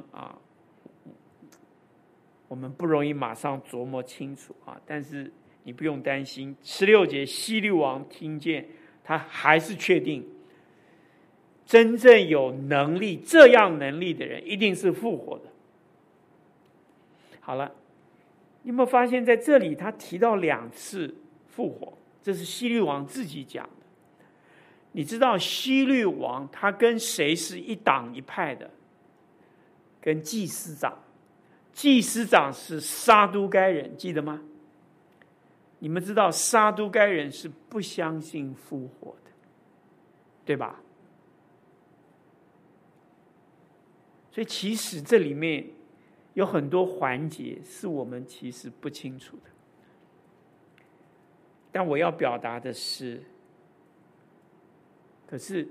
我们不容易马上琢磨清楚但是你不用担心。16节，希律王听见，他还是确定真正有能力这样能力的人一定是复活的。好了，你有没有发现在这里他提到2次复活，这是希律王自己讲的。你知道希律王他跟谁是一党一派的？跟祭司长。祭司长是撒都该人，记得吗？你们知道撒都该人是不相信复活的，对吧？ 所以其实这里面有很多环节是我们其实不清楚的。但我要表达的是，可是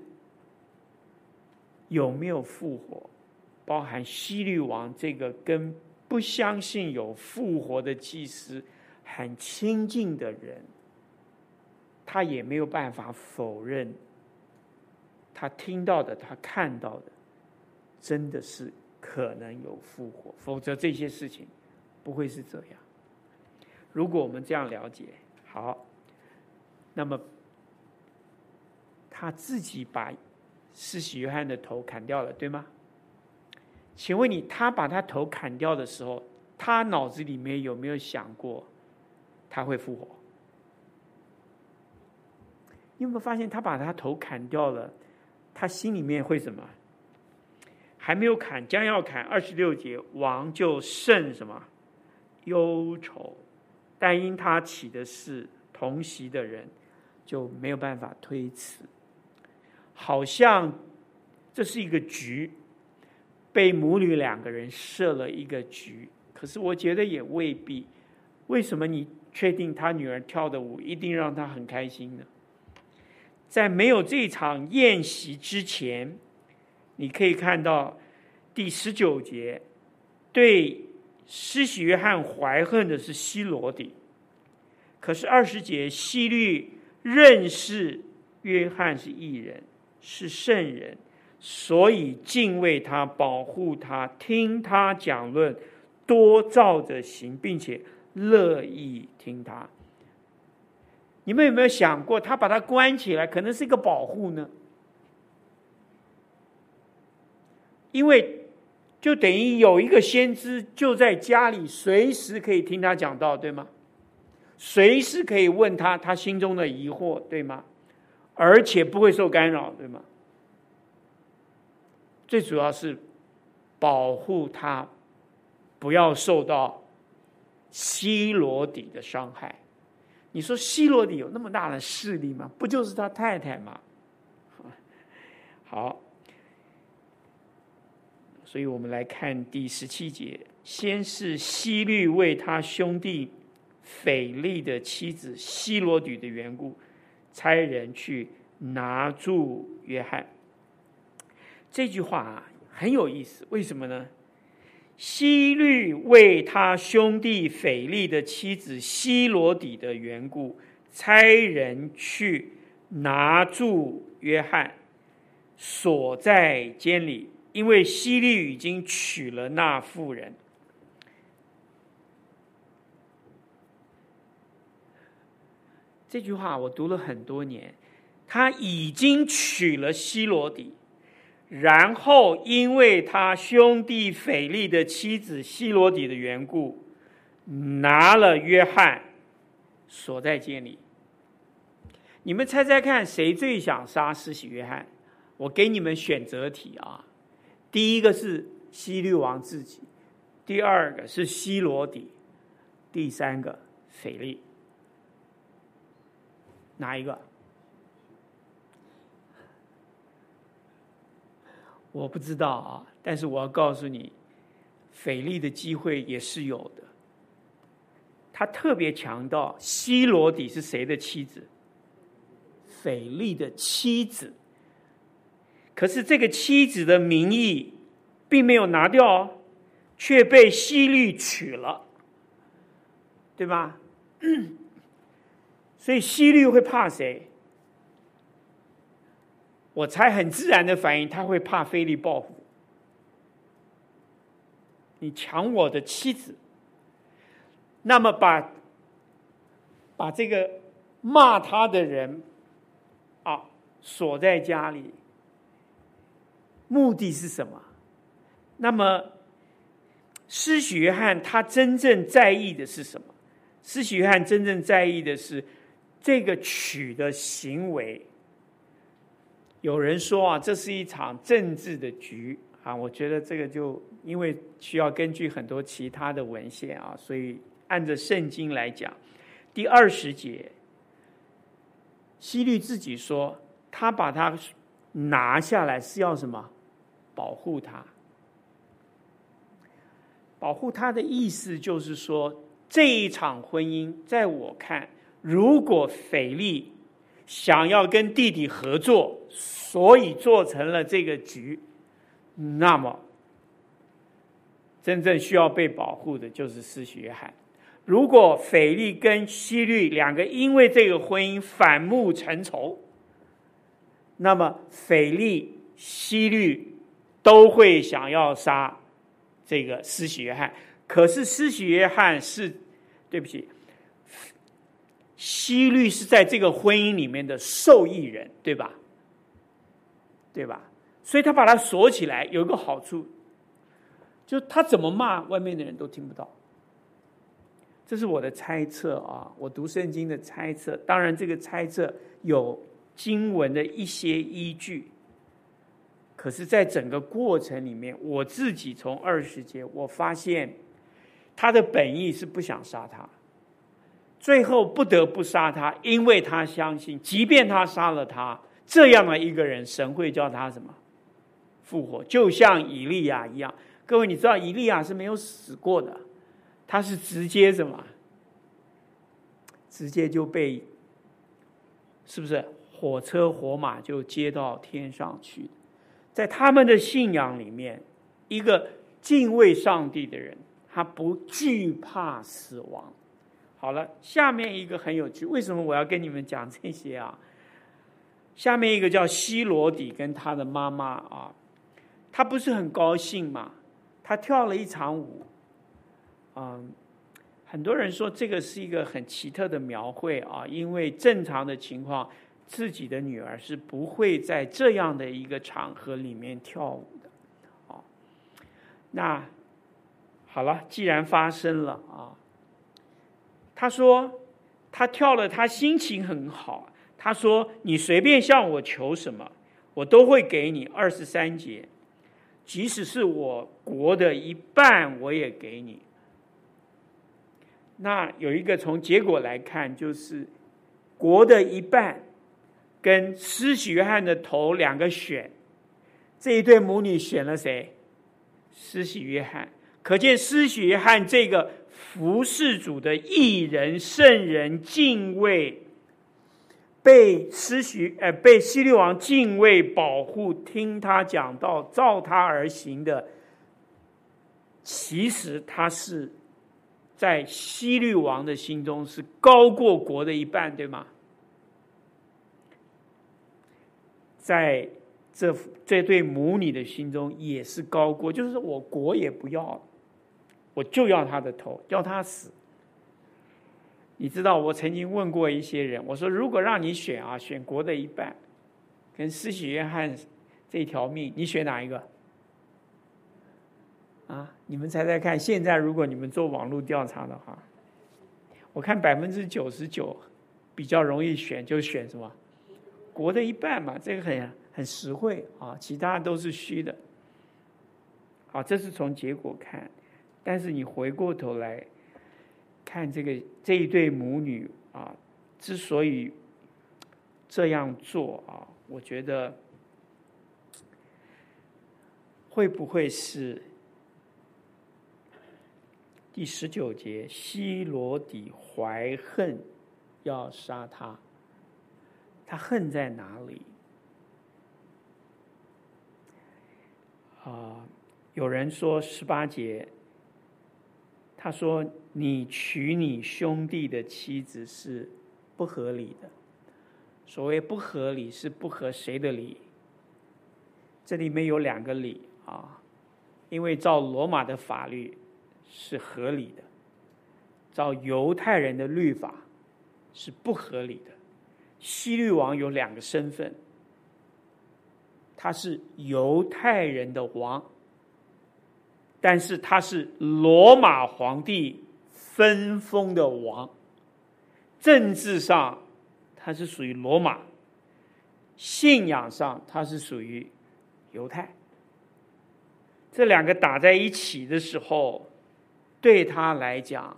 有没有复活，包含希律王这个跟不相信有复活的祭司很亲近的人，他也没有办法否认他听到的，他看到的真的是可能有复活，否则这些事情不会是这样。如果我们这样了解，好，那么他自己把施洗约翰的头砍掉了，对吗？请问你，他把他头砍掉的时候，他脑子里面有没有想过他会复活？你有没有发现，他把他头砍掉了，他心里面会什么？还没有砍，将要砍，26节，王就甚什么忧愁，但因他起的是同席的人，就没有办法推辞。好像这是一个局，被母女2个人设了一个局，可是我觉得也未必。为什么你确定他女儿跳的舞一定让他很开心呢？在没有这场宴席之前，你可以看到第19节，对施洗约翰怀恨的是希罗底，可是20节，希律认识约翰是义人，是圣人，所以敬畏他，保护他，听他讲论，多照着行，并且乐意听他。你们有没有想过，他把他关起来可能是一个保护呢？因为就等于有一个先知就在家里，随时可以听他讲道，对吗？随时可以问他心中的疑惑，对吗？而且不会受干扰，对吗？最主要是保护他不要受到希罗底的伤害。你说希罗底有那么大的势力吗？不就是他太太吗？好，所以我们来看第17节，先是希律为他兄弟腓利的妻子希罗底的缘故，差人去拿住约翰。这句话很有意思，为什么呢？希律为他兄弟腓利的妻子希罗底的缘故，差人去拿住约翰，锁在监里，因为希律已经娶了那妇人。这句话我读了很多年，他已经娶了希罗底，然后因为他兄弟腓利的妻子希罗底的缘故，拿了约翰锁在监里。你们猜猜看，谁最想杀施洗约翰？我给你们选择题啊，第一个是希律王自己，第二个是希罗底，第三个腓利，哪一个？我不知道啊，但是我要告诉你，腓利的机会也是有的。他特别强调希罗底是谁的妻子？腓利的妻子。可是这个妻子的名义并没有拿掉哦，却被希律娶了，对吧？所以希律会怕谁？我猜很自然的反应，他会怕腓利报复。你抢我的妻子，那么把这个骂他的人锁在家里，目的是什么？那么施洗约翰他真正在意的是什么？施洗约翰真正在意的是这个娶的行为。有人说这是一场政治的局我觉得这个就因为需要根据很多其他的文献所以按着圣经来讲，第20节，希律自己说，他把他拿下来是要什么？保护他。 保护他的意思就是说，这一场婚姻在我看，如果腓力想要跟弟弟合作，所以做成了这个局，那么真正需要被保护的就是施洗约翰。如果腓力跟希律两个因为这个婚姻反目成仇，那么腓力、希律都会想要杀这个施洗约翰。可是施洗约翰是，对不起，希律是在这个婚姻里面的受益人，对吧？对吧？所以他把它锁起来，有一个好处，就他怎么骂外面的人都听不到。这是我的猜测啊，我读圣经的猜测。当然，这个猜测有经文的一些依据，可是，在整个过程里面，我自己从20节，我发现他的本意是不想杀他，最后不得不杀他，因为他相信，即便他杀了他，这样的一个人，神会叫他什么？复活，就像以利亚一样。各位，你知道以利亚是没有死过的，他是直接什么？直接就被，是不是火车火马就接到天上去？在他们的信仰里面，一个敬畏上帝的人，他不惧怕死亡。好了，下面一个很有趣，为什么我要跟你们讲这些啊？下面一个叫希罗底跟他的妈妈啊，他不是很高兴嘛？他跳了一场舞，很多人说这个是一个很奇特的描绘啊，因为正常的情况，自己的女儿是不会在这样的一个场合里面跳舞的，那好了，既然发生了啊，他说他跳了，他心情很好。他说：“你随便向我求什么，我都会给你。”23节，即使是我国的一半，我也给你。那有一个从结果来看，就是国的一半跟施洗约翰的头两个选，这一对母女选了谁？施洗约翰。可见施洗约翰这个服事主的义人、圣人、敬畏。被希律王敬畏、保护，听他讲道，照他而行的，其实他是在希律王的心中是高过国的一半，对吗？在这对母女的心中也是高过，就是我国也不要了，我就要他的头，要他死。你知道，我曾经问过一些人，我说如果让你选啊，选国的一半跟施洗约翰这条命，你选哪一个？啊，你们猜猜看，现在如果你们做网络调查的话，我看99%比较容易选，就选什么？国的一半嘛，这个很实惠啊，其他都是虚的。好，这是从结果看，但是你回过头来看这一对母女啊，之所以这样做啊，我觉得会不会是第19节，希罗底怀恨要杀他，他恨在哪里？有人说18节，他说你娶你兄弟的妻子是不合理的。所谓不合理，是不合谁的理？这里面有2个理啊，因为照罗马的法律是合理的，照犹太人的律法是不合理的。希律王有2个身份，他是犹太人的王，但是他是罗马皇帝分封的王，政治上他是属于罗马，信仰上他是属于犹太。这2个打在一起的时候，对他来讲，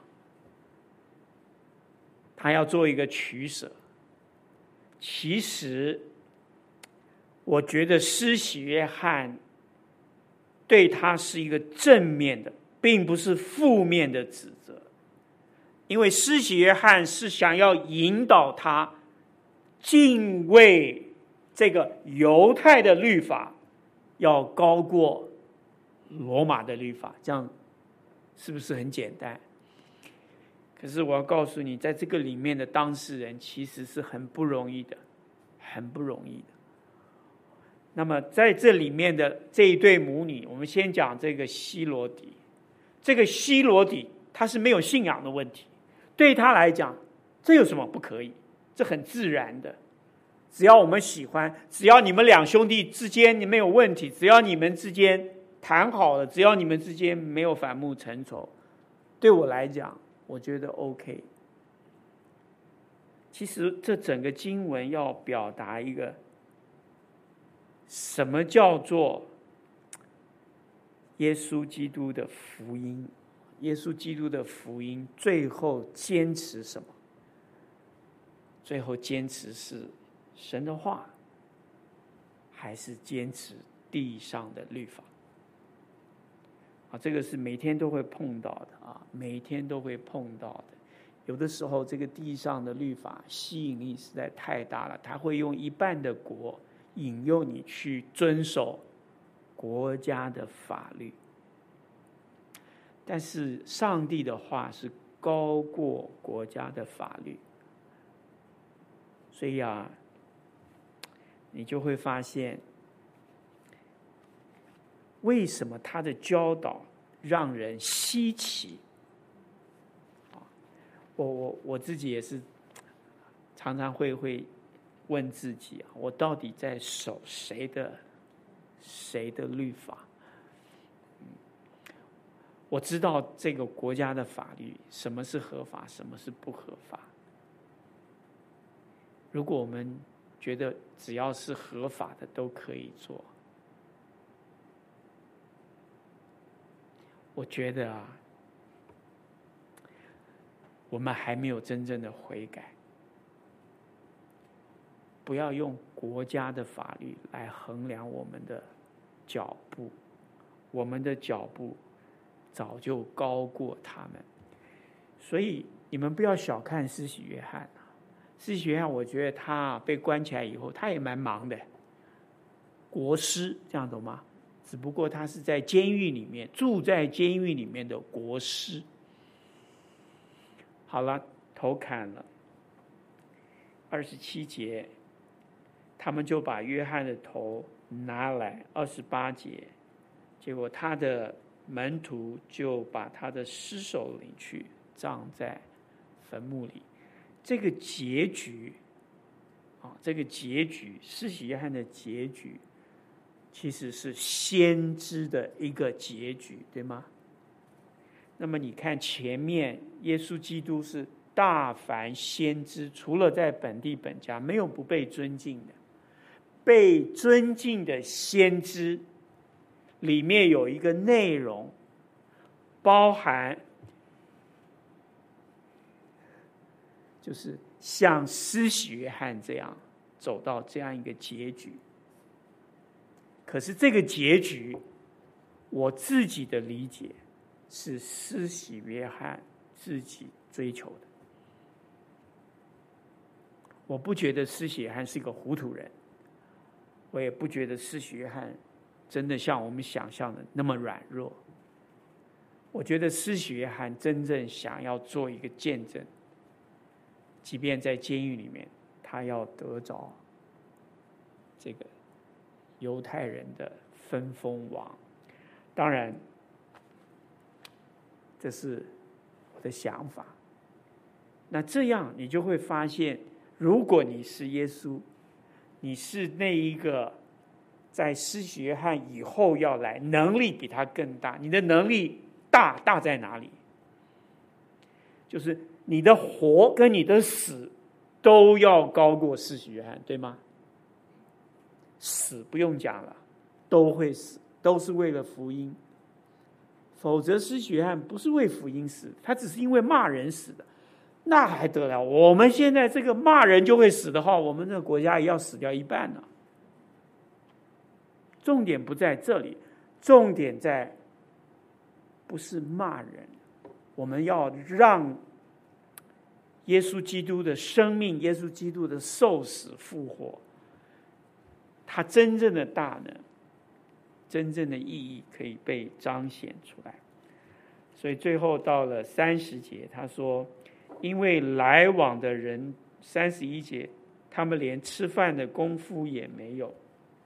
他要做一个取舍。其实我觉得施洗约翰对他是一个正面的， 并不是负面的指责，因为施洗约翰是想要引导他敬畏这个犹太的律法要高过罗马的律法，这样是不是很简单？可是我要告诉你，在这个里面的当事人其实是很不容易的，很不容易的。那么在这里面的这一对母女，我们先讲这个希罗底。这个希罗底他是没有信仰的问题，对他来讲，这有什么不可以？这很自然的。只要我们喜欢，只要你们两兄弟之间你没有问题，只要你们之间谈好了，只要你们之间没有反目成仇，对我来讲，我觉得 OK。其实这整个经文要表达一个什么叫做耶稣基督的福音？耶稣基督的福音最后坚持什么？最后坚持是神的话，还是坚持地上的律法？这个是每天都会碰到的啊，每天都会碰到的。有的时候，这个地上的律法吸引力实在太大了，他会用一半的国引诱你去遵守国家的法律。但是上帝的话是高过国家的法律，所以啊，你就会发现，为什么他的教导让人稀奇？我自己也是常常会问自己啊，我到底在守谁的律法？我知道这个国家的法律，什么是合法，什么是不合法。如果我们觉得只要是合法的都可以做，我觉得啊，我们还没有真正的悔改。不要用国家的法律来衡量我们的脚步，我们的脚步早就高过他们。所以你们不要小看施洗约翰啊，施洗约翰我觉得他被关起来以后，他也蛮忙的，国师，这样懂吗？只不过他是在监狱里面，住在监狱里面的国师。好了，头砍了。27节，他们就把约翰的头拿来。28节，结果他的门徒就把他的尸首领去葬在坟墓里。这个结局这个结局，施洗约翰的结局其实是先知的一个结局，对吗？那么你看前面耶稣基督是大凡先知，除了在本地本家没有不被尊敬的。被尊敬的先知里面有一个内容，包含就是像施洗约翰这样走到这样一个结局。可是这个结局，我自己的理解是施洗约翰自己追求的。我不觉得施洗约翰是个糊涂人，我也不觉得施洗约翰真的像我们想象的那么软弱。我觉得施洗约翰真正想要做一个见证，即便在监狱里面，他要得着这个犹太人的分封王。当然，这是我的想法。那这样你就会发现，如果你是耶稣，你是那一个在施洗约翰以后要来，能力比他更大。你的能力大在哪里？就是你的活跟你的死都要高过施洗约翰，对吗？死不用讲了，都会死，都是为了福音。否则施洗约翰不是为福音死，他只是因为骂人死的，那还得了？我们现在这个骂人就会死的话，我们这个国家也要死掉一半了。重点不在这里，重点在不是骂人，我们要让耶稣基督的生命，耶稣基督的受死复活，他真正的大能，真正的意义可以被彰显出来。所以最后到了30节，他说因为来往的人，31节，他们连吃饭的功夫也没有。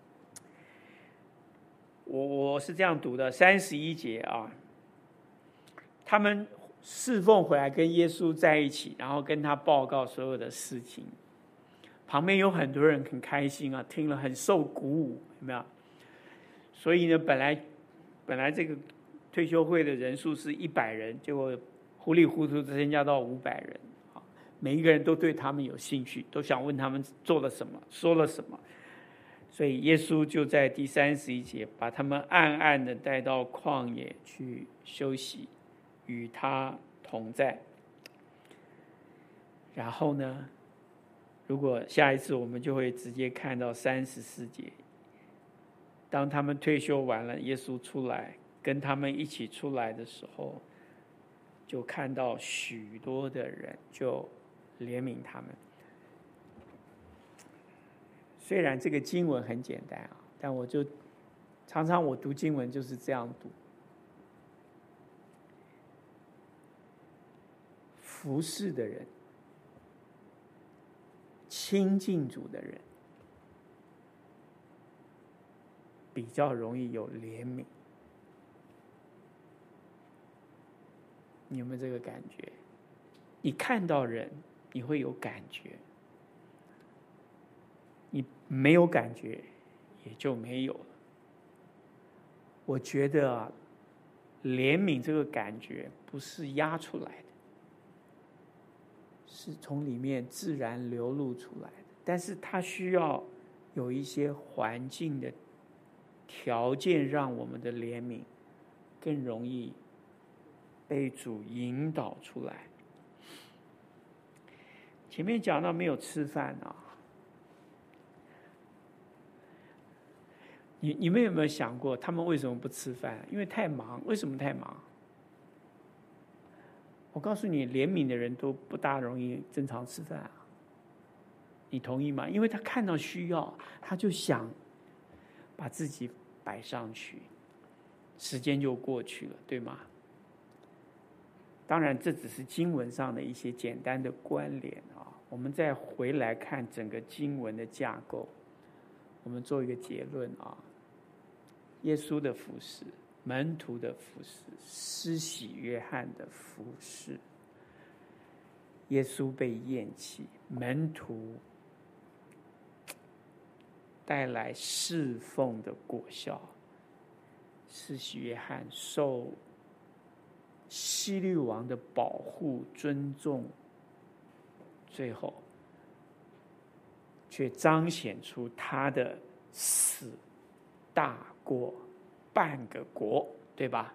我是这样读的，31节啊，他们侍奉回来跟耶稣在一起，然后跟他报告所有的事情，旁边有很多人很开心啊，听了很受鼓舞，有没有？所以呢，本来这个退休会的人数是100人，结果糊里糊涂增加到500人，每一个人都对他们有兴趣，都想问他们做了什么，说了什么。所以耶稣就在第31节把他们暗暗的带到旷野去休息，与他同在。然后呢，如果下一次我们就会直接看到34节，当他们退休完了，耶稣出来跟他们一起出来的时候，就看到许多的人，就怜悯他们。虽然这个经文很简单啊，但我就常常我读经文就是这样读：服侍的人，亲近主的人，比较容易有怜悯。你有没有这个感觉？你看到人，你会有感觉。你没有感觉，也就没有了。我觉得啊，怜悯这个感觉不是压出来的，是从里面自然流露出来的。但是它需要有一些环境的条件，让我们的怜悯更容易被主引导出来。前面讲到没有吃饭啊。你们有没有想过，他们为什么不吃饭？因为太忙。为什么太忙？我告诉你，怜悯的人都不大容易正常吃饭啊。你同意吗？因为他看到需要，他就想把自己摆上去，时间就过去了，对吗？当然，这只是经文上的一些简单的关联啊。我们再回来看整个经文的架构，我们做一个结论啊。耶稣的服事，门徒的服事，施洗约翰的服事，耶稣被厌弃，门徒带来侍奉的果效，施洗约翰受希律王的保护尊重，最后却彰显出他的死大过半个国，对吧？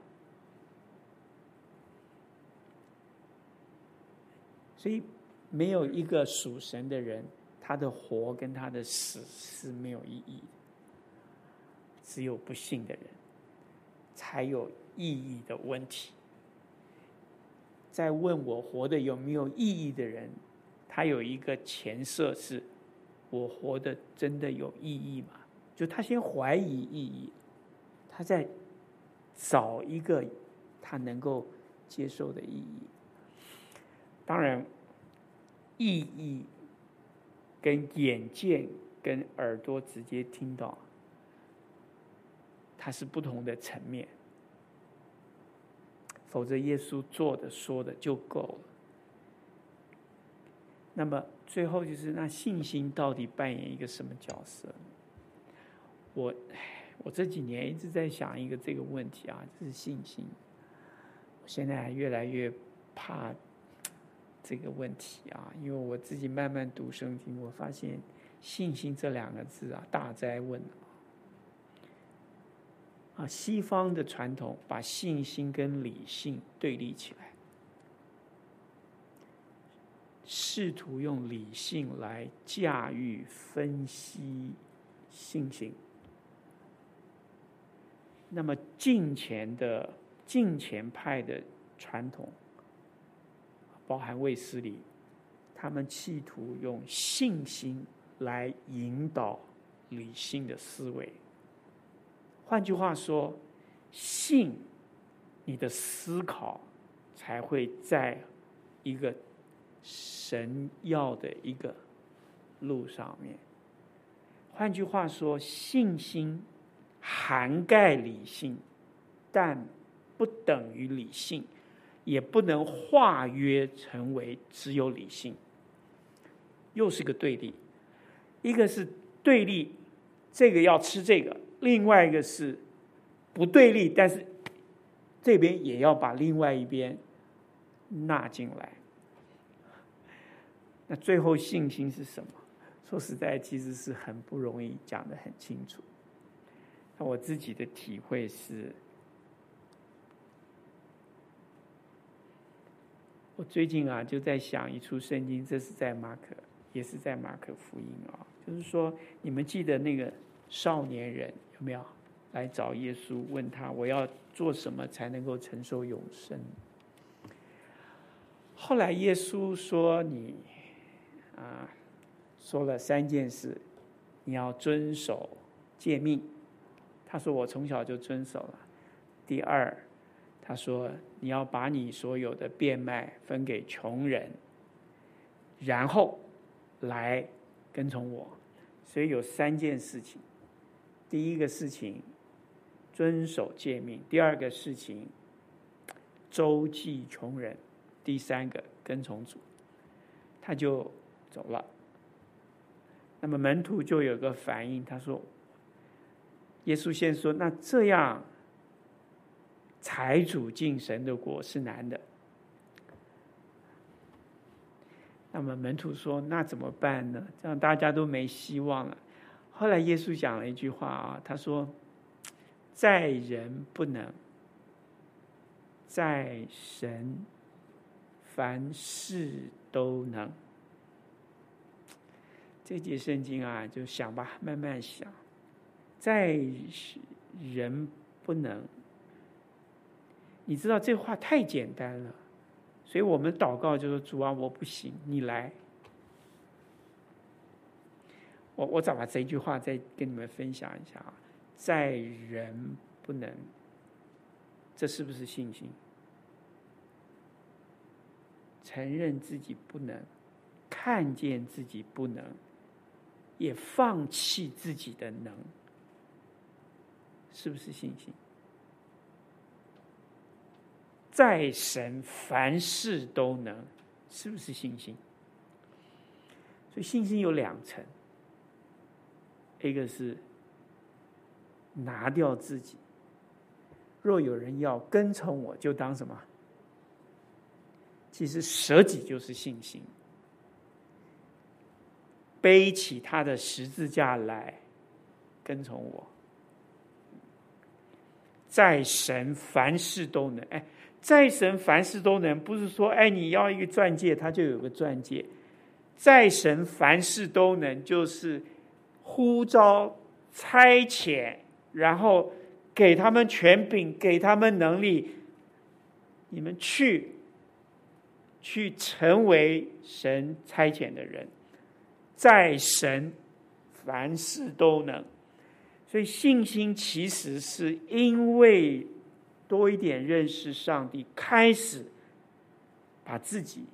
所以没有一个属神的人，他的活跟他的死是没有意义的，只有不信的人才有意义的问题。在问我活的有没有意义的人，他有一个前设是：我活的真的有意义吗？就他先怀疑意义，他在找一个他能够接受的意义。当然，意义跟眼见跟耳朵直接听到，它是不同的层面。否则耶稣做的说的就够了。那么最后就是，那信心到底扮演一个什么角色？我这几年一直在想一个这个问题啊，就是信心。我现在还越来越怕这个问题啊，因为我自己慢慢读圣经，我发现信心这2个字啊，大哉问啊！西方的传统把信心跟理性对立起来，试图用理性来驾驭分析信心。那么近前的敬虔派的传统，包含卫斯理，他们企图用信心来引导理性的思维。换句话说，信你的思考才会在一个神要的一个路上面。换句话说，信心涵盖理性，但不等于理性，也不能化约成为只有理性。又是个对立，一个是对立，这个要吃这个；另外一个是不对立，但是这边也要把另外一边纳进来。那最后信心是什么？说实在，其实是很不容易讲得很清楚。那我自己的体会是，我最近就在想一出圣经，这是在马可，也是在马可福音就是说，你们记得那个少年人有没有来找耶稣，问他我要做什么才能够承受永生？后来耶稣说你说了3件事，你要遵守诫命。他说我从小就遵守了。第二，他说你要把你所有的变卖分给穷人，然后来跟从我。所以有3件事情。第一个事情遵守诫命，第二个事情周济穷人，第3个跟从主。他就走了。那么门徒就有个反应，他说，耶稣先说，那这样财主进神的国是难的。那么门徒说，那怎么办呢？这样大家都没希望了。后来耶稣讲了一句话他说，在人不能，在神凡事都能。这节圣经就想吧，慢慢想。在人不能，你知道这话太简单了，所以我们祷告就说，主啊，我不行，你来。我再把这句话再跟你们分享一下在人不能，这是不是信心？承认自己不能，看见自己不能，也放弃自己的能，是不是信心？在神凡事都能，是不是信心？所以信心有2层，一个是拿掉自己，若有人要跟从我，就当什么？其实舍己就是信心，背起他的十字架来跟从我。在神凡事都能，在神凡事都能，不是说你要一个钻戒，他就有个钻戒。在神凡事都能，就是呼召、差遣，然后给他们权柄，给他们能力，你们去成为神差遣的人。在神凡事都能。所以信心其实是因为多一点认识上帝，开始把自己，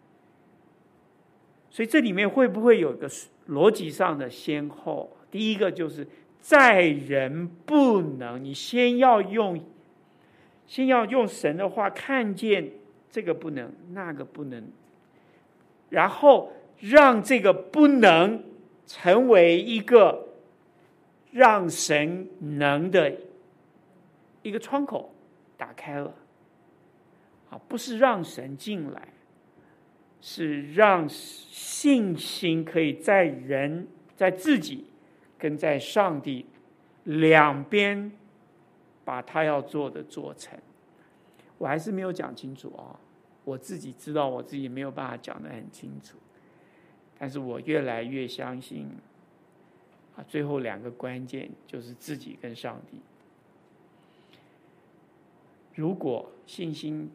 所以这里面会不会有一个逻辑上的先后？第一个就是在人不能，你先要用神的话看见这个不能，那个不能，然后让这个不能成为一个让神能的一个窗口，打开了不是让神进来，是让信心可以在人、在自己跟在上帝两边把他要做的做成。我还是没有讲清楚我自己知道我自己没有办法讲得很清楚，但是我越来越相信最后2个关键就是自己跟上帝。 如果信心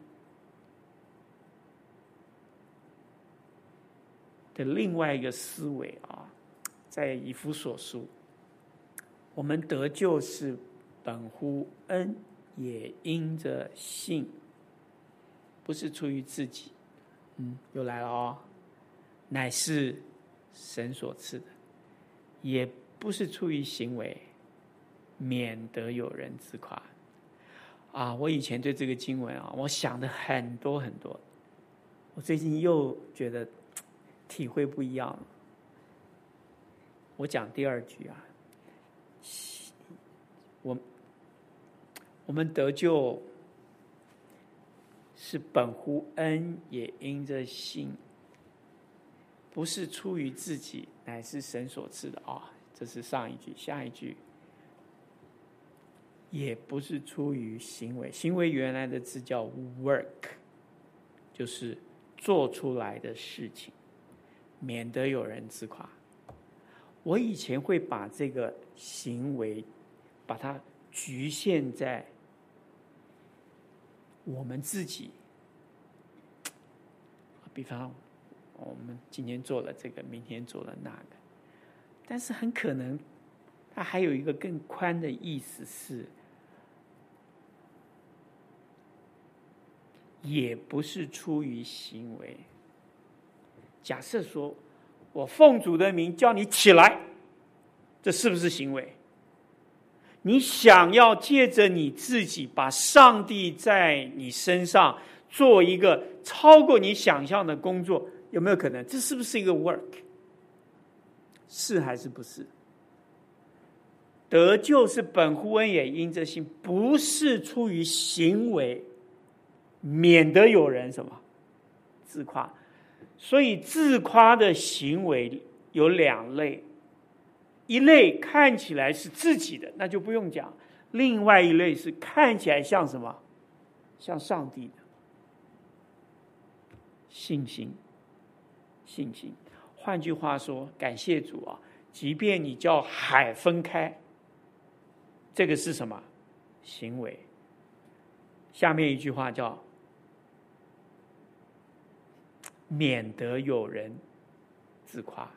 的另外一个思维啊，在以弗所书，我们得救是本乎恩，也因着信，不是出于自己。又来了哦，乃是神所赐的，也不是出于行为，免得有人自夸。我以前对这个经文我想的很多很多，我最近又觉得体会不一样了。我讲第二句我们得救是本乎恩，也因着信，不是出于自己，乃是神所赐的这是上一句。下一句，也不是出于行为。行为原来的字叫 work， 就是做出来的事情，免得有人自夸。我以前会把这个行为把它局限在我们自己，比方我们今天做了这个，明天做了那个，但是很可能它还有一个更宽的意思是，也不是出于行为。假设说我奉主的名叫你起来，这是不是行为？你想要借着你自己把上帝在你身上做一个超过你想象的工作，有没有可能？这是不是一个 work？ 是还是不是？得救是本乎恩，也因着信，不是出于行为，免得有人什么自夸。所以自夸的行为有两类，一类看起来是自己的，那就不用讲；另外一类是看起来像什么？像上帝的信心。信心，换句话说，感谢主即便你叫海分开，这个是什么？行为。下面一句话叫免得有人自夸。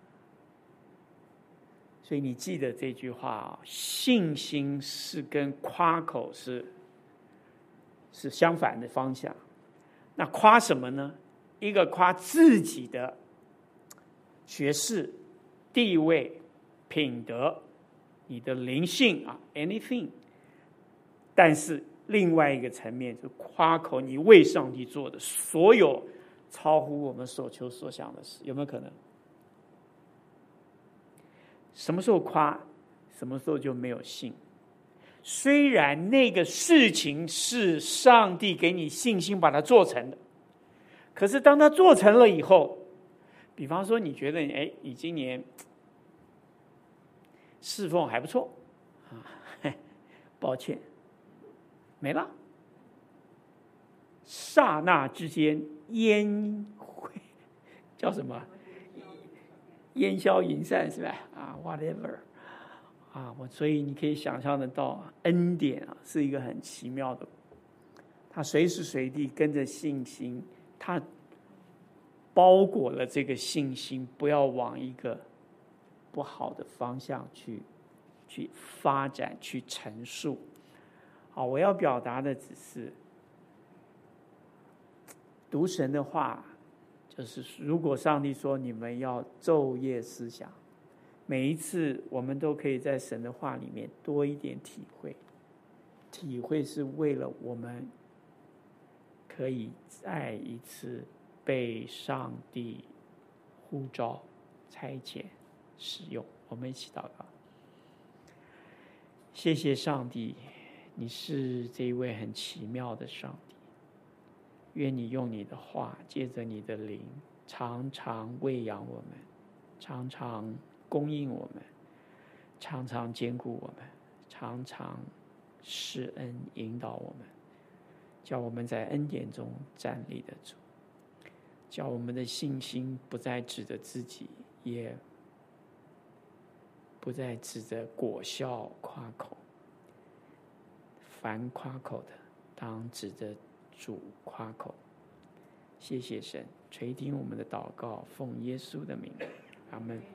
所以你记得这句话信心是跟夸口是相反的方向。那夸什么呢？一个夸自己的学识、地位、品德，你的灵性anything。但是另外一个层面就夸口你为上帝做的所有超乎我们所求所想的事，有没有可能？什么时候夸，什么时候就没有信。虽然那个事情是上帝给你信心把它做成的，可是当它做成了以后，比方说你觉得你今年侍奉还不错抱歉，没了。刹那之间烟灰叫什么？烟消云散是吧？whatever 所以你可以想象得到，恩典是一个很奇妙的，它随时随地跟着信心，它包裹了这个信心，不要往一个不好的方向去发展、去陈述。我要表达的只是读神的话，就是如果上帝说你们要昼夜思想，每一次我们都可以在神的话里面多一点体会。体会是为了我们可以再一次被上帝呼召、差遣、使用。我们一起祷告。谢谢上帝，你是这一位很奇妙的上帝。愿你用你的话，借着你的灵，常常喂养我们，常常供应我们，常常坚固我们，常常施恩引导我们，叫我们在恩典中站立得住，叫我们的信心不再指着自己，也不再指着果效夸口。凡夸口的， 当指着主夸口。谢谢神垂听我们的祷告，奉耶稣的名，阿们。